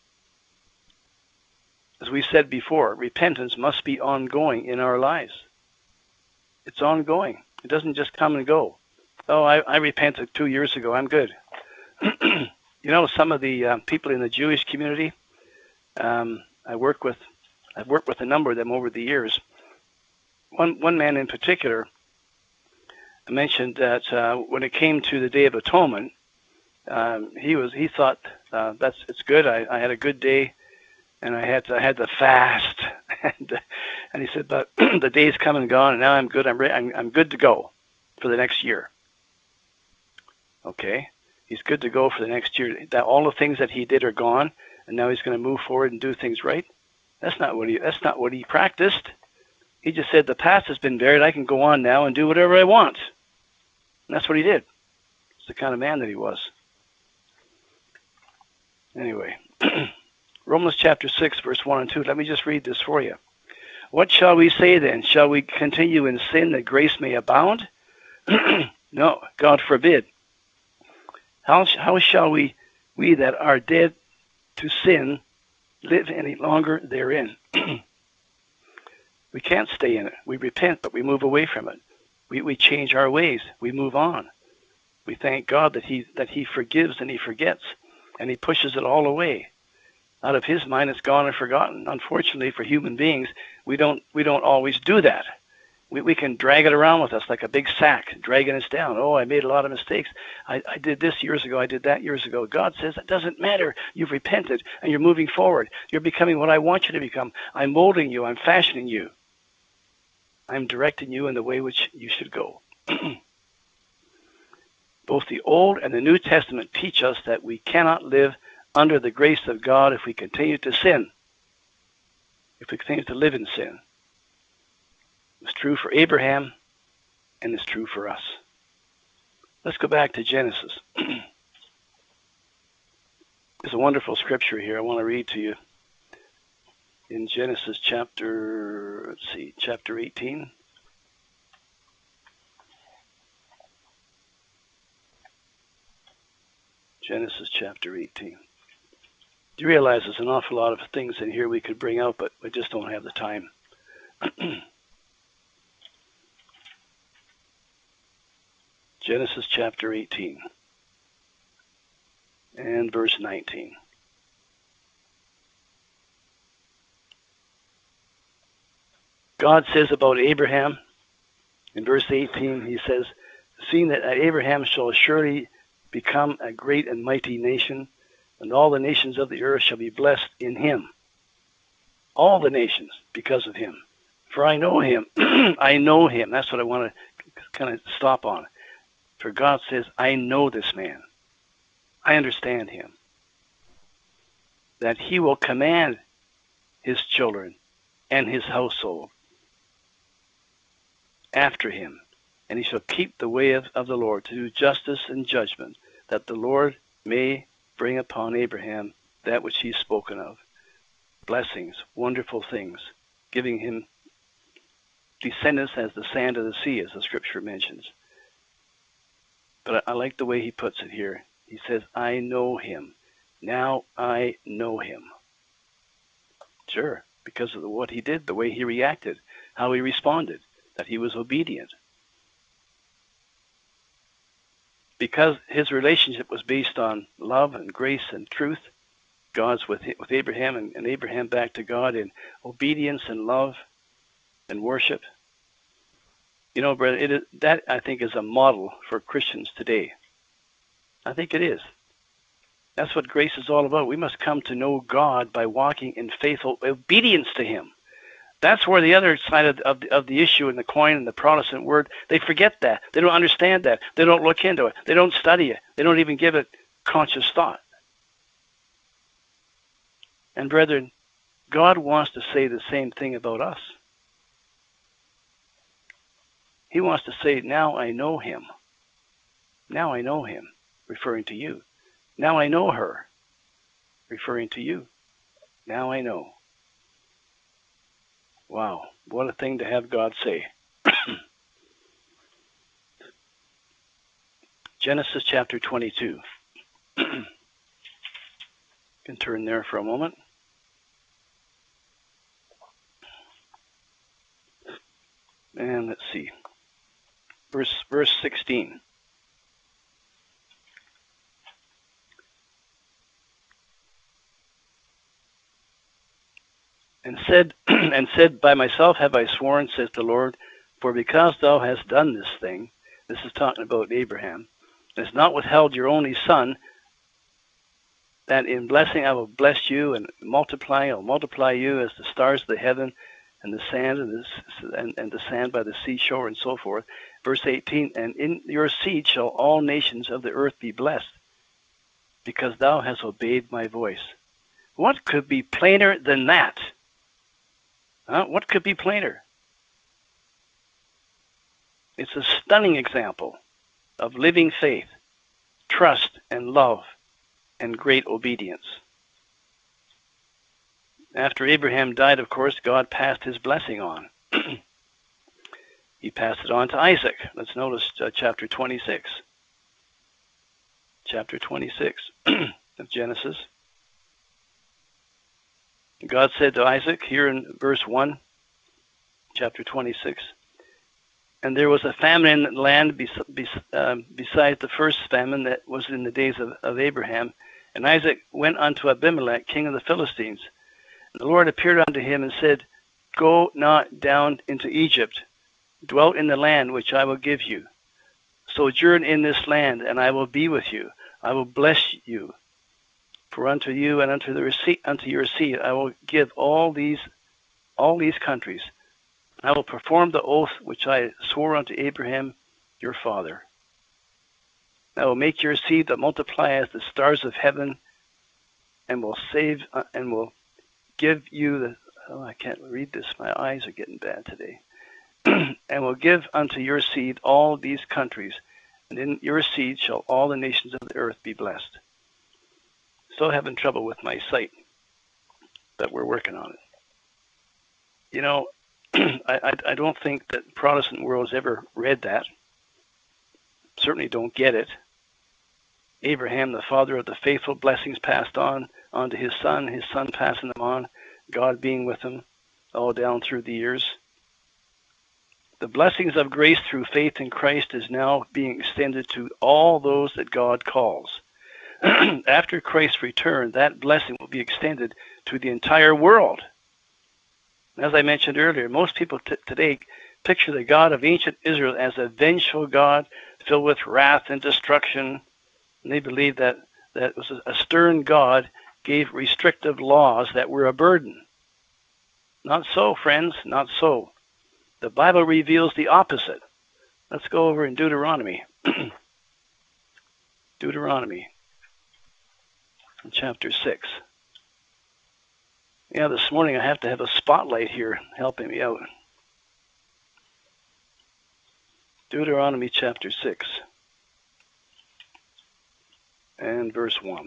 As we said before, repentance must be ongoing in our lives. It's ongoing. It doesn't just come and go. Oh, I, I repented two years ago. I'm good. You know, some of the uh, people in the Jewish community, um, I work with, I've worked with a number of them over the years. One one man in particular mentioned that uh, when it came to the Day of Atonement, um, he was he thought uh, that's it's good. I, I had a good day, and I had to, I had to fast, and and he said, but the day's come and gone, and now I'm good. I'm re- I'm I'm good to go for the next year. Okay. He's good to go for the next year. That all the things that he did are gone, and now he's going to move forward and do things right. That's not what he. That's not what he practiced. He just said the past has been buried. I can go on now and do whatever I want. And that's what he did. It's the kind of man that he was. Anyway, Romans chapter six, verse one and two. Let me just read this for you. What shall we say then? Shall we continue in sin that grace may abound? No, God forbid. How, how shall we, we that are dead to sin, live any longer therein? We can't stay in it. We repent, but we move away from it. We we change our ways. We move on. We thank God that He that He forgives and He forgets, and He pushes it all away. Out of His mind, it's gone and forgotten. Unfortunately, for human beings, we don't we don't always do that. We we can drag it around with us like a big sack, dragging us down. Oh, I made a lot of mistakes. I, I did this years ago. I did that years ago. God says it doesn't matter. You've repented, and you're moving forward. You're becoming what I want you to become. I'm molding you. I'm fashioning you. I'm directing you in the way which you should go. Both the Old and the New Testament teach us that we cannot live under the grace of God if we continue to sin, if we continue to live in sin. It's true for Abraham, and it's true for us. Let's go back to Genesis. There's a wonderful scripture here I want to read to you. In Genesis chapter, let's see, chapter eighteen. Genesis chapter eighteen. Do you realize there's an awful lot of things in here we could bring out, but we just don't have the time. Genesis chapter eighteen and verse nineteen. God says about Abraham, in verse eighteen, He says, seeing that Abraham shall surely become a great and mighty nation, and all the nations of the earth shall be blessed in him. All the nations, because of him. For I know him. I know him. That's what I want to kind of stop on. For God says, I know this man. I understand him. That he will command his children and his household after him and he shall keep the way of, of the Lord, to do justice and judgment, that the Lord may bring upon Abraham that which he's spoken of. Blessings, wonderful things, giving him descendants as the sand of the sea, as the scripture mentions. But I, I like the way he puts it here. He says, I know him. Now I know him. Sure, because of the, what he did, the way he reacted, how he responded, that he was obedient. Because his relationship was based on love and grace and truth, God's with with Abraham and, and Abraham back to God in obedience and love and worship. You know, brother, it is, that I think is a model for Christians today. I think it is. That's what grace is all about. We must come to know God by walking in faithful obedience to him. That's where the other side of, of, of the issue in the coin and the Protestant word, they forget that. They don't understand that. They don't look into it. They don't study it. They don't even give it conscious thought. And brethren, God wants to say the same thing about us. He wants to say, now I know him. Now I know him, referring to you. Now I know her, referring to you. Now I know. Wow, what a thing to have God say. Genesis chapter twenty-two. You can turn there for a moment. And let's see. Verse, verse sixteen. And said, and said, by myself have I sworn, says the Lord, for because thou hast done this thing, this is talking about Abraham, and hast not withheld your only son, that in blessing I will bless you, and multiplying I will multiply you as the stars of the heaven, and the sand and, this, and, and the sand by the seashore, and so forth. Verse eighteen, and in your seed shall all nations of the earth be blessed, because thou hast obeyed my voice. What could be plainer than that? Huh? What could be plainer? It's a stunning example of living faith, trust, and love, and great obedience. After Abraham died, of course, God passed his blessing on. He passed it on to Isaac. Let's notice uh, chapter twenty-six. Chapter twenty-six of Genesis. God said to Isaac, here in verse one, chapter twenty-six, and there was a famine in the land bes bes um, besides the first famine that was in the days of, of Abraham. And Isaac went unto Abimelech, king of the Philistines. And the Lord appeared unto him and said, go not down into Egypt, dwell in the land which I will give you. Sojourn in this land, and I will be with you. I will bless you. For unto you and unto the receipt, unto your seed I will give all these all these countries. I will perform the oath which I swore unto Abraham your father. I will make your seed to multiply as the stars of heaven, and will save uh, and will give you the oh I can't read this, my eyes are getting bad today. And will give unto your seed all these countries, and in your seed shall all the nations of the earth be blessed. Still having trouble with my sight, but we're working on it. You know, I, I, I don't think that the Protestant world has ever read that. Certainly don't get it. Abraham, the father of the faithful, blessings passed on onto his son, his son passing them on, God being with him all down through the years. The blessings of grace through faith in Christ is now being extended to all those that God calls. After Christ's return, that blessing will be extended to the entire world. As I mentioned earlier, most people t today picture the God of ancient Israel as a vengeful God filled with wrath and destruction. And they believe that that was a stern God gave restrictive laws that were a burden. Not so, friends, not so. The Bible reveals the opposite. Let's go over in Deuteronomy. Deuteronomy, chapter six. Yeah, this morning I have to have a spotlight here helping me out. Deuteronomy chapter six and verse one.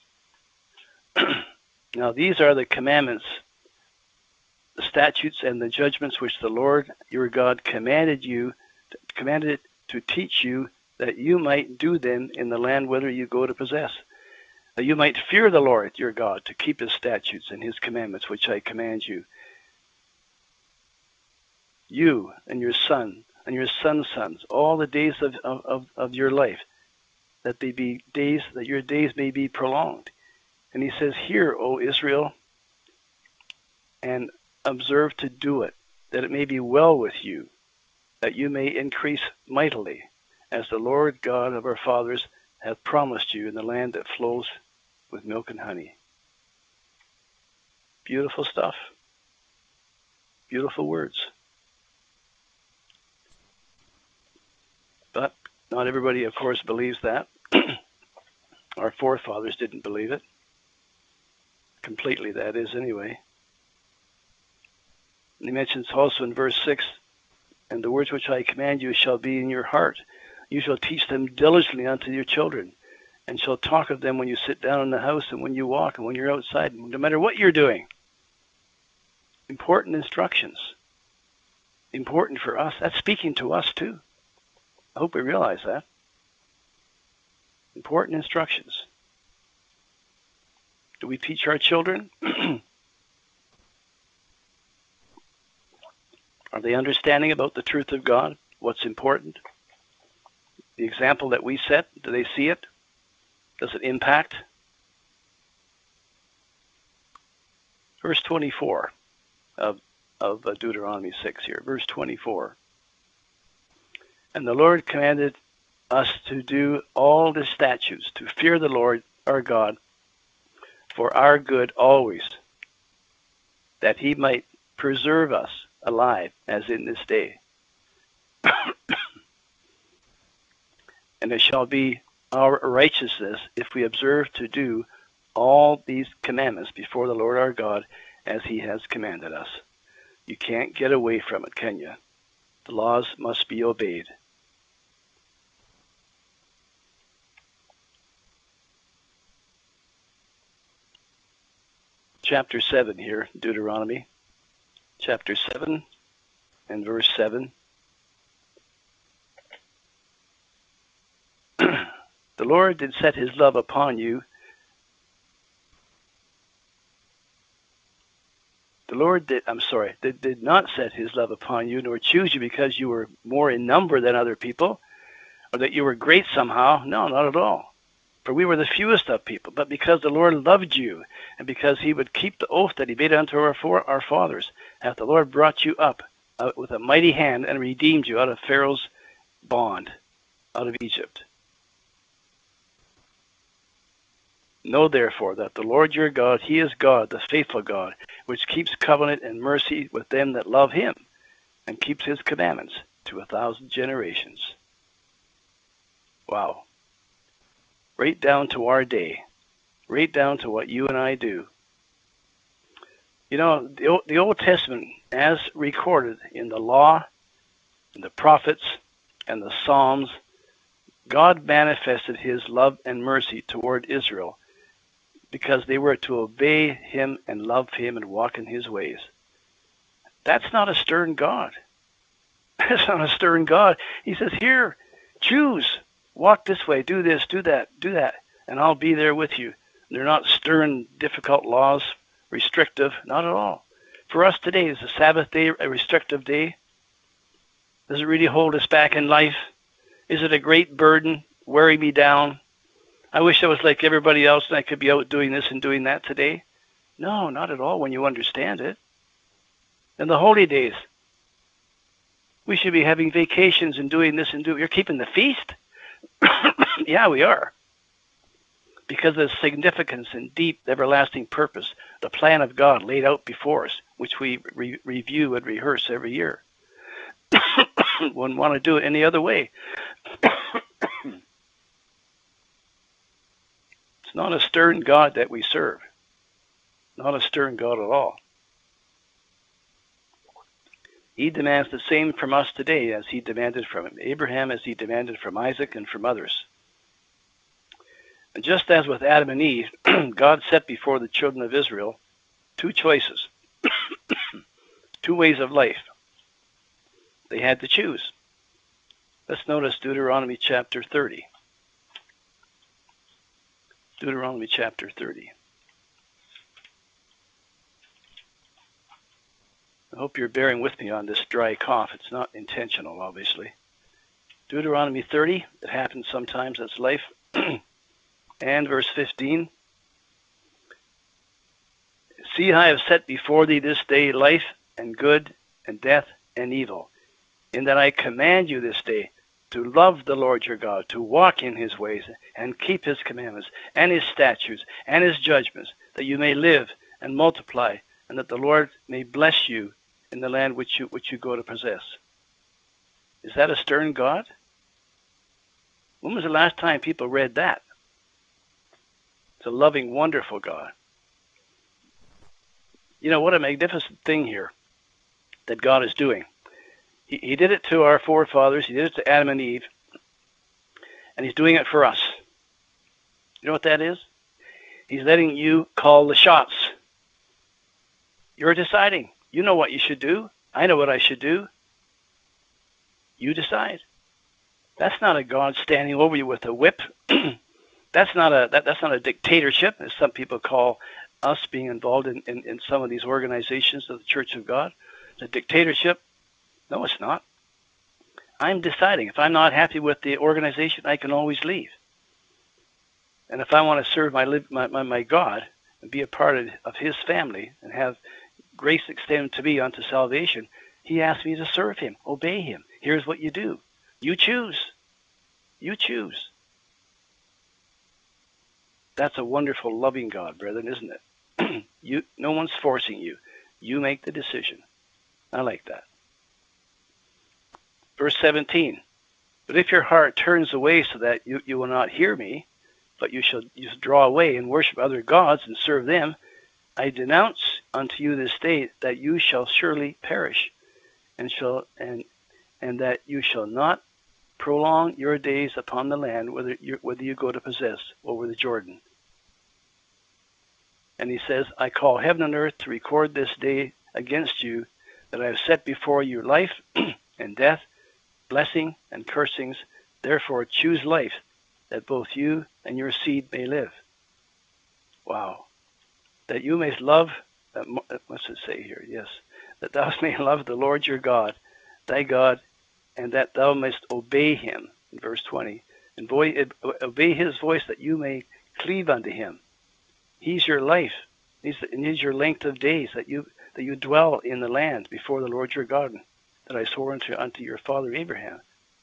Now these are the commandments, the statutes, and the judgments which the Lord your God commanded you, commanded to teach you, that you might do them in the land whither you go to possess, that you might fear the Lord your God, to keep his statutes and his commandments which I command you, you and your son and your son's sons, all the days of, of, of your life, that they be days, that your days may be prolonged. And he says, hear, O Israel, and observe to do it, that it may be well with you, that you may increase mightily, as the Lord God of our fathers hath promised you, in the land that flows with milk and honey. Beautiful stuff. Beautiful words. But not everybody, of course, believes that. Our forefathers didn't believe it. Completely, that is, anyway. And he mentions also in verse six, and the words which I command you shall be in your heart. You shall teach them diligently unto your children, and shall talk of them when you sit down in the house, and when you walk, and when you're outside, no matter what you're doing. Important instructions. Important for us. That's speaking to us too. I hope we realize that. Important instructions. Do we teach our children? Are they understanding about the truth of God? What's important? The example that we set, do they see it? Does it impact? Verse twenty-four of, of Deuteronomy six here. Verse twenty-four. And the Lord commanded us to do all the statutes, to fear the Lord our God for our good always, that he might preserve us alive as in this day. And it shall be our righteousness if we observe to do all these commandments before the Lord our God as he has commanded us. You can't get away from it, can you? The laws must be obeyed. Chapter seven here, Deuteronomy. Chapter seven and verse seven. The Lord did set his love upon you. The Lord did, I'm sorry, did, did not set his love upon you, nor choose you because you were more in number than other people, or that you were great somehow. No, not at all. For we were the fewest of people, but because the Lord loved you, and because he would keep the oath that he made unto our, for our fathers, hath the Lord brought you up uh, with a mighty hand, and redeemed you out of Pharaoh's bond, out of Egypt. Know therefore that the Lord your God, he is God, the faithful God, which keeps covenant and mercy with them that love him, and keeps his commandments to a thousand generations. Wow. Right down to our day. Right down to what you and I do. You know, the, the Old Testament, as recorded in the law, in the prophets, and the Psalms, God manifested his love and mercy toward Israel because they were to obey him and love him and walk in his ways. That's not a stern God. That's not a stern God. He says, here, choose. Walk this way, do this, do that, do that, and I'll be there with you. They're not stern, difficult laws, restrictive, not at all. For us today, is the Sabbath day a restrictive day? Does it really hold us back in life? Is it a great burden, wearing me down? I wish I was like everybody else and I could be out doing this and doing that today. No, not at all when you understand it. And the holy days, we should be having vacations and doing this and doing. You're keeping the feast? Yeah, we are. Because of the significance and deep, everlasting purpose, the plan of God laid out before us, which we re- review and rehearse every year. Wouldn't want to do it any other way. It's not a stern God that we serve. Not a stern God at all. He demands the same from us today as he demanded from Abraham, as he demanded from Isaac and from others. And just as with Adam and Eve, God set before the children of Israel two choices, two ways of life. They had to choose. Let's notice Deuteronomy chapter thirty. Deuteronomy chapter thirty. I hope you're bearing with me on this dry cough. It's not intentional, obviously. Deuteronomy thirty, it happens sometimes, that's life. And verse fifteen. See, I have set before thee this day life and good and death and evil, in that I command you this day to love the Lord your God, to walk in his ways and keep his commandments and his statutes and his judgments, that you may live and multiply, and that the Lord may bless you in the land which you which you go to possess. Is that a stern God? When was the last time people read that? It's a loving, wonderful God. You know, what a magnificent thing here that God is doing. He, he did it to our forefathers. He did it to Adam and Eve. And he's doing it for us. You know what that is? He's letting you call the shots. You're deciding. You know what you should do. I know what I should do. You decide. That's not a God standing over you with a whip. That's not a that, that's not a dictatorship, as some people call us being involved in, in, in some of these organizations of the Church of God. It's a dictatorship. No, it's not. I'm deciding. If I'm not happy with the organization, I can always leave. And if I want to serve my my, my, my God and be a part of, of his family and have grace extended to me unto salvation, he asks me to serve him, obey him. Here's what you do. You choose. You choose. That's a wonderful, loving God, brethren, isn't it? you, no one's forcing you. You make the decision. I like that. Verse seventeen. But if your heart turns away so that you, you will not hear me, but you shall you draw away and worship other gods and serve them, I denounce unto you this day that you shall surely perish, and shall and and that you shall not prolong your days upon the land whether you whether you go to possess over the Jordan. And he says, I call heaven and earth to record this day against you, that I have set before you life and death, blessing and cursings. Therefore choose life, that both you and your seed may live. Wow. That you may love, uh, what's it say here? Yes. That thou may love the Lord your God, thy God, and that thou mayst obey him, in verse twenty, and voice, obey his voice, that you may cleave unto him. He's your life. He's, and he's your length of days, that you that you dwell in the land before the Lord your God, that I swore unto, unto your father Abraham.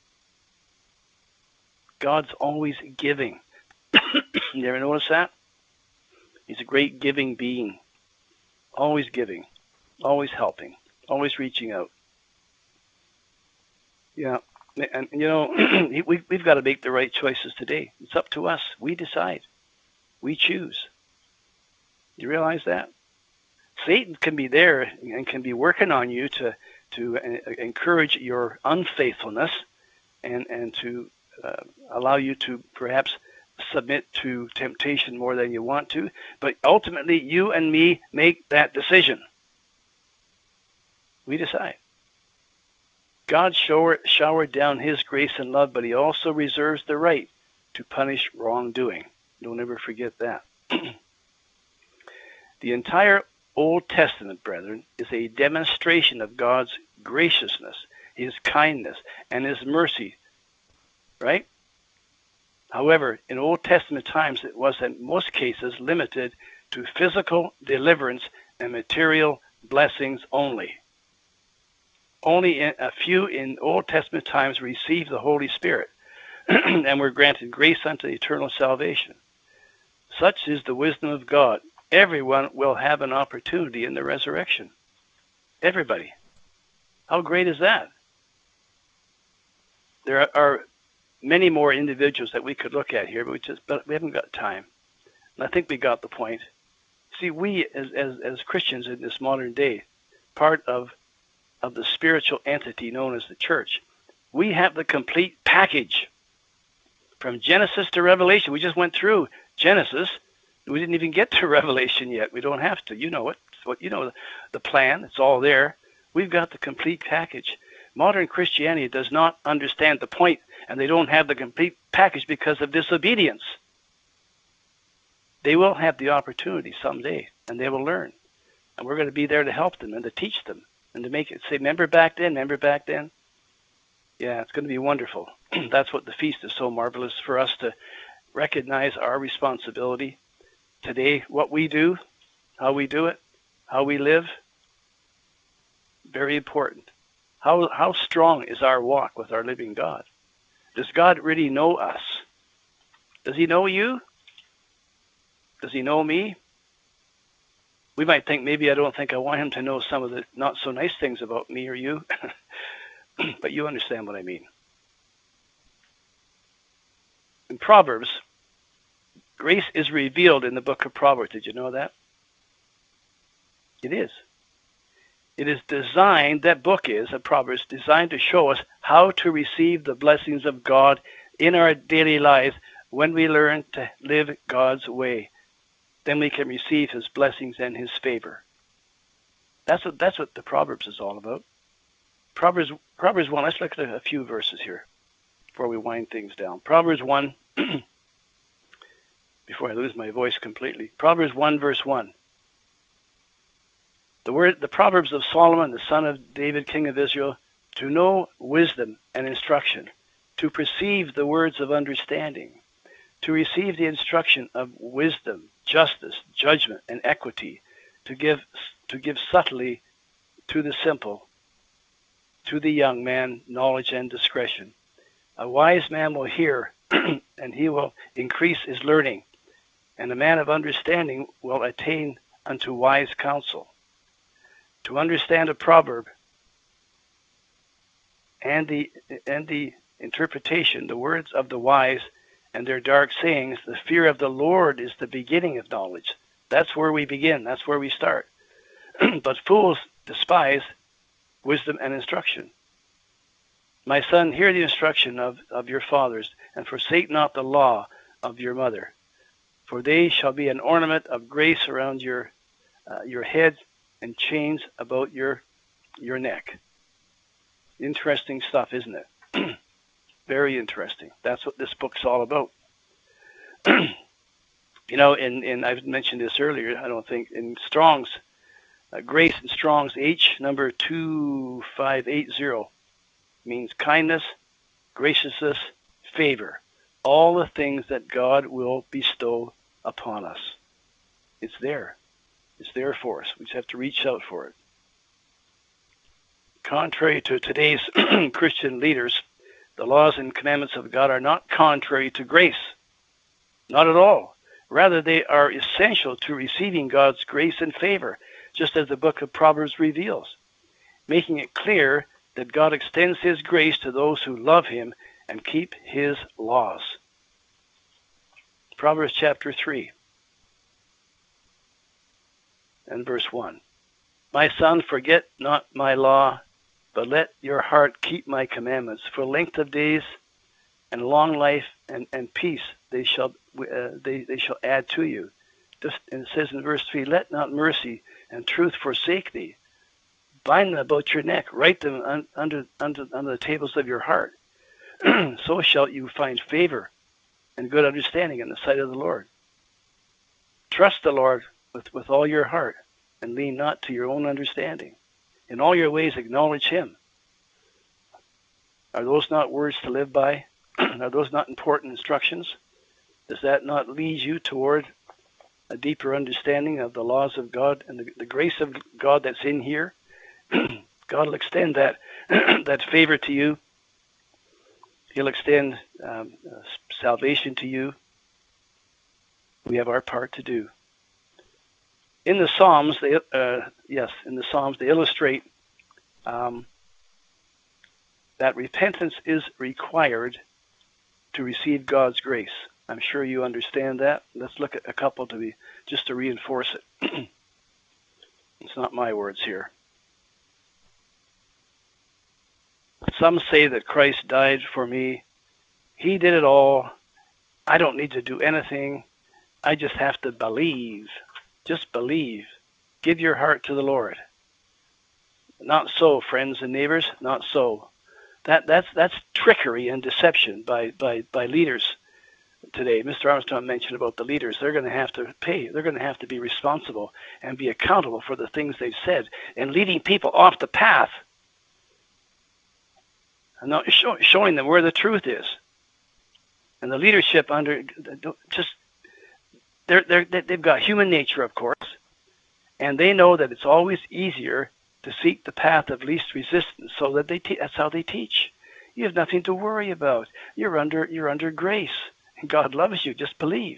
God's always giving. You ever notice that? He's a great giving being. Always giving. Always helping. Always reaching out. Yeah. And, you know, we, we've got to make the right choices today. It's up to us. We decide. We choose. You realize that? Satan can be there and can be working on you to, to encourage your unfaithfulness and, and to uh, allow you to perhaps submit to temptation more than you want to. But ultimately, you and me make that decision. We decide. God shower, showered down his grace and love, but he also reserves the right to punish wrongdoing. Don't ever forget that. The entire Old Testament, brethren, is a demonstration of God's graciousness, his kindness, and his mercy, right? However, in Old Testament times, it was in most cases limited to physical deliverance and material blessings only. Only a few in Old Testament times received the Holy Spirit and were granted grace unto eternal salvation. Such is the wisdom of God. Everyone will have an opportunity in the resurrection. Everybody. How great is that? There are many more individuals that we could look at here, but we just but we haven't got time. And I think we got the point. See, we as as, as Christians in this modern day, part of of the spiritual entity known as the church. We have the complete package. From Genesis to Revelation. We just went through Genesis. We didn't even get to Revelation yet. We don't have to. You know it. It's what you know the plan. It's all there. We've got the complete package. Modern Christianity does not understand the point, and they don't have the complete package because of disobedience. They will have the opportunity someday, and they will learn. And we're going to be there to help them and to teach them and to make it say, remember back then, remember back then. Yeah, it's going to be wonderful. That's what the feast is so marvelous, for us to recognize our responsibility today, what we do, how we do it, how we live. Very important. How how strong is our walk with our living God? Does God really know us? Does he know you? Does he know me? We might think, maybe I don't think I want him to know some of the not so nice things about me or you. But you understand what I mean. In Proverbs, grace is revealed in the book of Proverbs. Did you know that? It is. It is designed, that book is, of Proverbs, designed to show us how to receive the blessings of God in our daily lives when we learn to live God's way. Then we can receive his blessings and his favor. That's what, that's what the Proverbs is all about. Proverbs, Proverbs one, let's look at a few verses here before we wind things down. Proverbs one, before I lose my voice completely. Proverbs one, verse one. The word, the Proverbs of Solomon, the son of David, king of Israel, to know wisdom and instruction, to perceive the words of understanding, to receive the instruction of wisdom, justice, judgment, and equity, to give to give subtly to the simple, to the young man, knowledge and discretion. A wise man will hear, and he will increase his learning, and a man of understanding will attain unto wise counsel. To understand a proverb and the and the interpretation, the words of the wise and their dark sayings, the fear of the Lord is the beginning of knowledge. That's where we begin. That's where we start. But fools despise wisdom and instruction. My son, hear the instruction of, of your fathers, and forsake not the law of your mother. For they shall be an ornament of grace around your uh, your head, and chains about your your neck. Interesting stuff, isn't it? Very interesting. That's what this book's all about. You know, in, in I've mentioned this earlier, I don't think, in Strong's, uh, Grace in Strong's H, number two five eight zero, means kindness, graciousness, favor. All the things that God will bestow upon us. It's there. It's there for us. We just have to reach out for it. Contrary to today's Christian leaders, the laws and commandments of God are not contrary to grace. Not at all. Rather, they are essential to receiving God's grace and favor, just as the book of Proverbs reveals, making it clear that God extends his grace to those who love him and keep his laws. Proverbs chapter three and verse one. My son, forget not my law, but let your heart keep my commandments. For length of days and long life and, and peace they shall uh, they, they shall add to you. Just, and it says in verse three, let not mercy and truth forsake thee. Bind them about your neck. Write them un, under, under, under the tables of your heart. So shalt you find favor and good understanding in the sight of the Lord. Trust the Lord with, with all your heart, and lean not to your own understanding. In all your ways acknowledge him. Are those not words to live by? Are those not important instructions? Does that not lead you toward a deeper understanding of the laws of God and the, the grace of God that's in here? God will extend that that favor to you. He'll extend um, uh, salvation to you. We have our part to do. In the Psalms, they, uh, yes, in the Psalms, they illustrate um, that repentance is required to receive God's grace. I'm sure you understand that. Let's look at a couple to be just to reinforce it. It's not my words here. Some say that Christ died for me. He did it all. I don't need to do anything. I just have to believe. Just believe. Give your heart to the Lord. Not so, friends and neighbors, not so. That that's that's trickery and deception by, by, by leaders today. Mister Armstrong mentioned about the leaders. They're going to have to pay. They're going to have to be responsible and be accountable for the things they've said and leading people off the path and not show, showing them where the truth is. And the leadership under just they're they're they've got human nature, of course, and they know that it's always easier to seek the path of least resistance, so that they te- that's how they teach. You have nothing to worry about. You're under you're under grace, and God loves you. Just believe.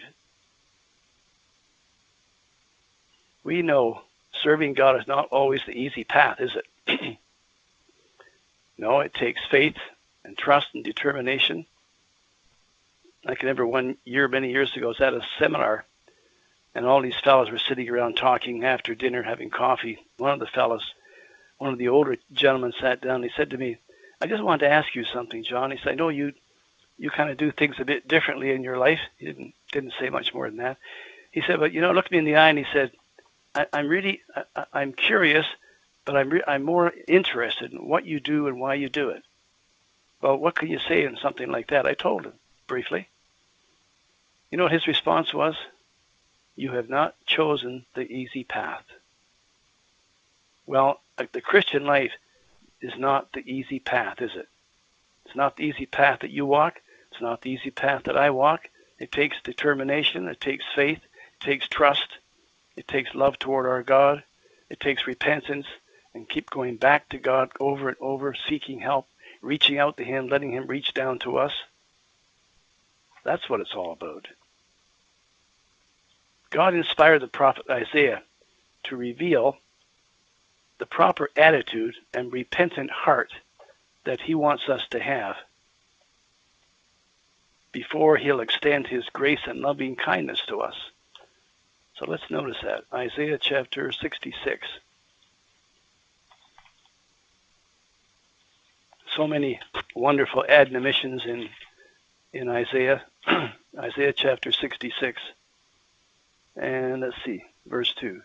We know serving God is not always the easy path, is it? No, it takes faith and trust and determination. I can remember one year, many years ago, I was at a seminar, and all these fellows were sitting around talking after dinner, having coffee. One of the fellows, one of the older gentlemen sat down and he said to me, I just wanted to ask you something, John. He said, I know you you kind of do things a bit differently in your life. He didn't didn't say much more than that. He said, but you know, looked me in the eye and he said, I, I'm really, I, I'm curious, but I'm, re- I'm more interested in what you do and why you do it. Well, what can you say in something like that? I told him briefly. You know what his response was? You have not chosen the easy path. Well, the Christian life is not the easy path, is it? It's not the easy path that you walk. It's not the easy path that I walk. It takes determination. It takes faith. It takes trust. It takes love toward our God. It takes repentance and keep going back to God over and over, seeking help, reaching out to Him, letting Him reach down to us. That's what it's all about. God inspired the prophet Isaiah to reveal the proper attitude and repentant heart that He wants us to have before He'll extend His grace and loving kindness to us. So let's notice that. Isaiah chapter sixty-six. So many wonderful admonitions in, in Isaiah. Isaiah chapter sixty-six. And let's see, verse two.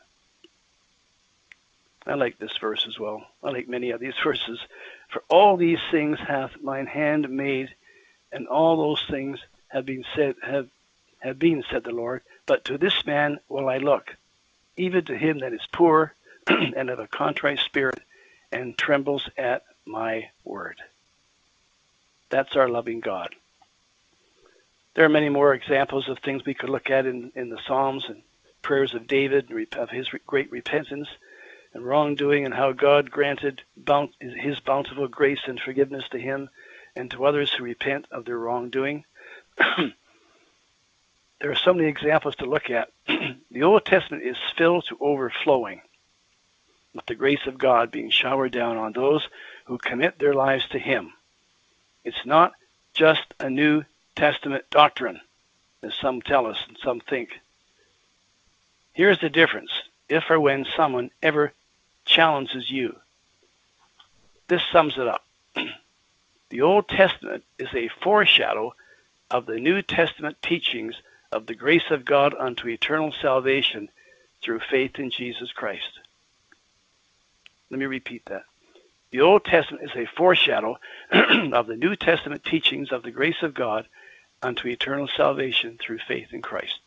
I like this verse as well. I like many of these verses. For all these things hath mine hand made, and all those things have been said, have, have been, said the Lord. But to this man will I look, even to him that is poor and of a contrite spirit, and trembles at my word. That's our loving God. There are many more examples of things we could look at in, in the Psalms and prayers of David, of his great repentance and wrongdoing, and how God granted bount, his bountiful grace and forgiveness to him and to others who repent of their wrongdoing. There are so many examples to look at. The Old Testament is filled to overflowing with the grace of God being showered down on those who commit their lives to Him. It's not just a New Testament doctrine, as some tell us and some think. Here's the difference. If or when someone ever challenges you, this sums it up. The Old Testament is a foreshadow of the New Testament teachings of the grace of God unto eternal salvation through faith in Jesus Christ. Let me repeat that. The Old Testament is a foreshadow of the New Testament teachings of the grace of God unto eternal salvation through faith in Christ.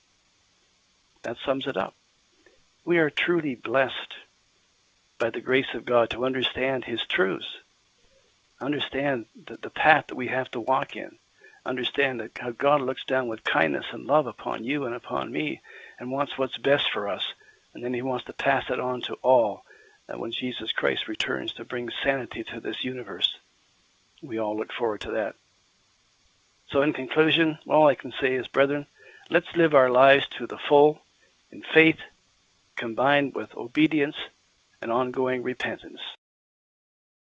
That sums it up. We are truly blessed by the grace of God to understand His truths, understand the, the path that we have to walk in, understand that how God looks down with kindness and love upon you and upon me and wants what's best for us, and then He wants to pass it on to all uh, when Jesus Christ returns to bring sanity to this universe. We all look forward to that. So in conclusion, all I can say is, brethren, let's live our lives to the full in faith, combined with obedience and ongoing repentance.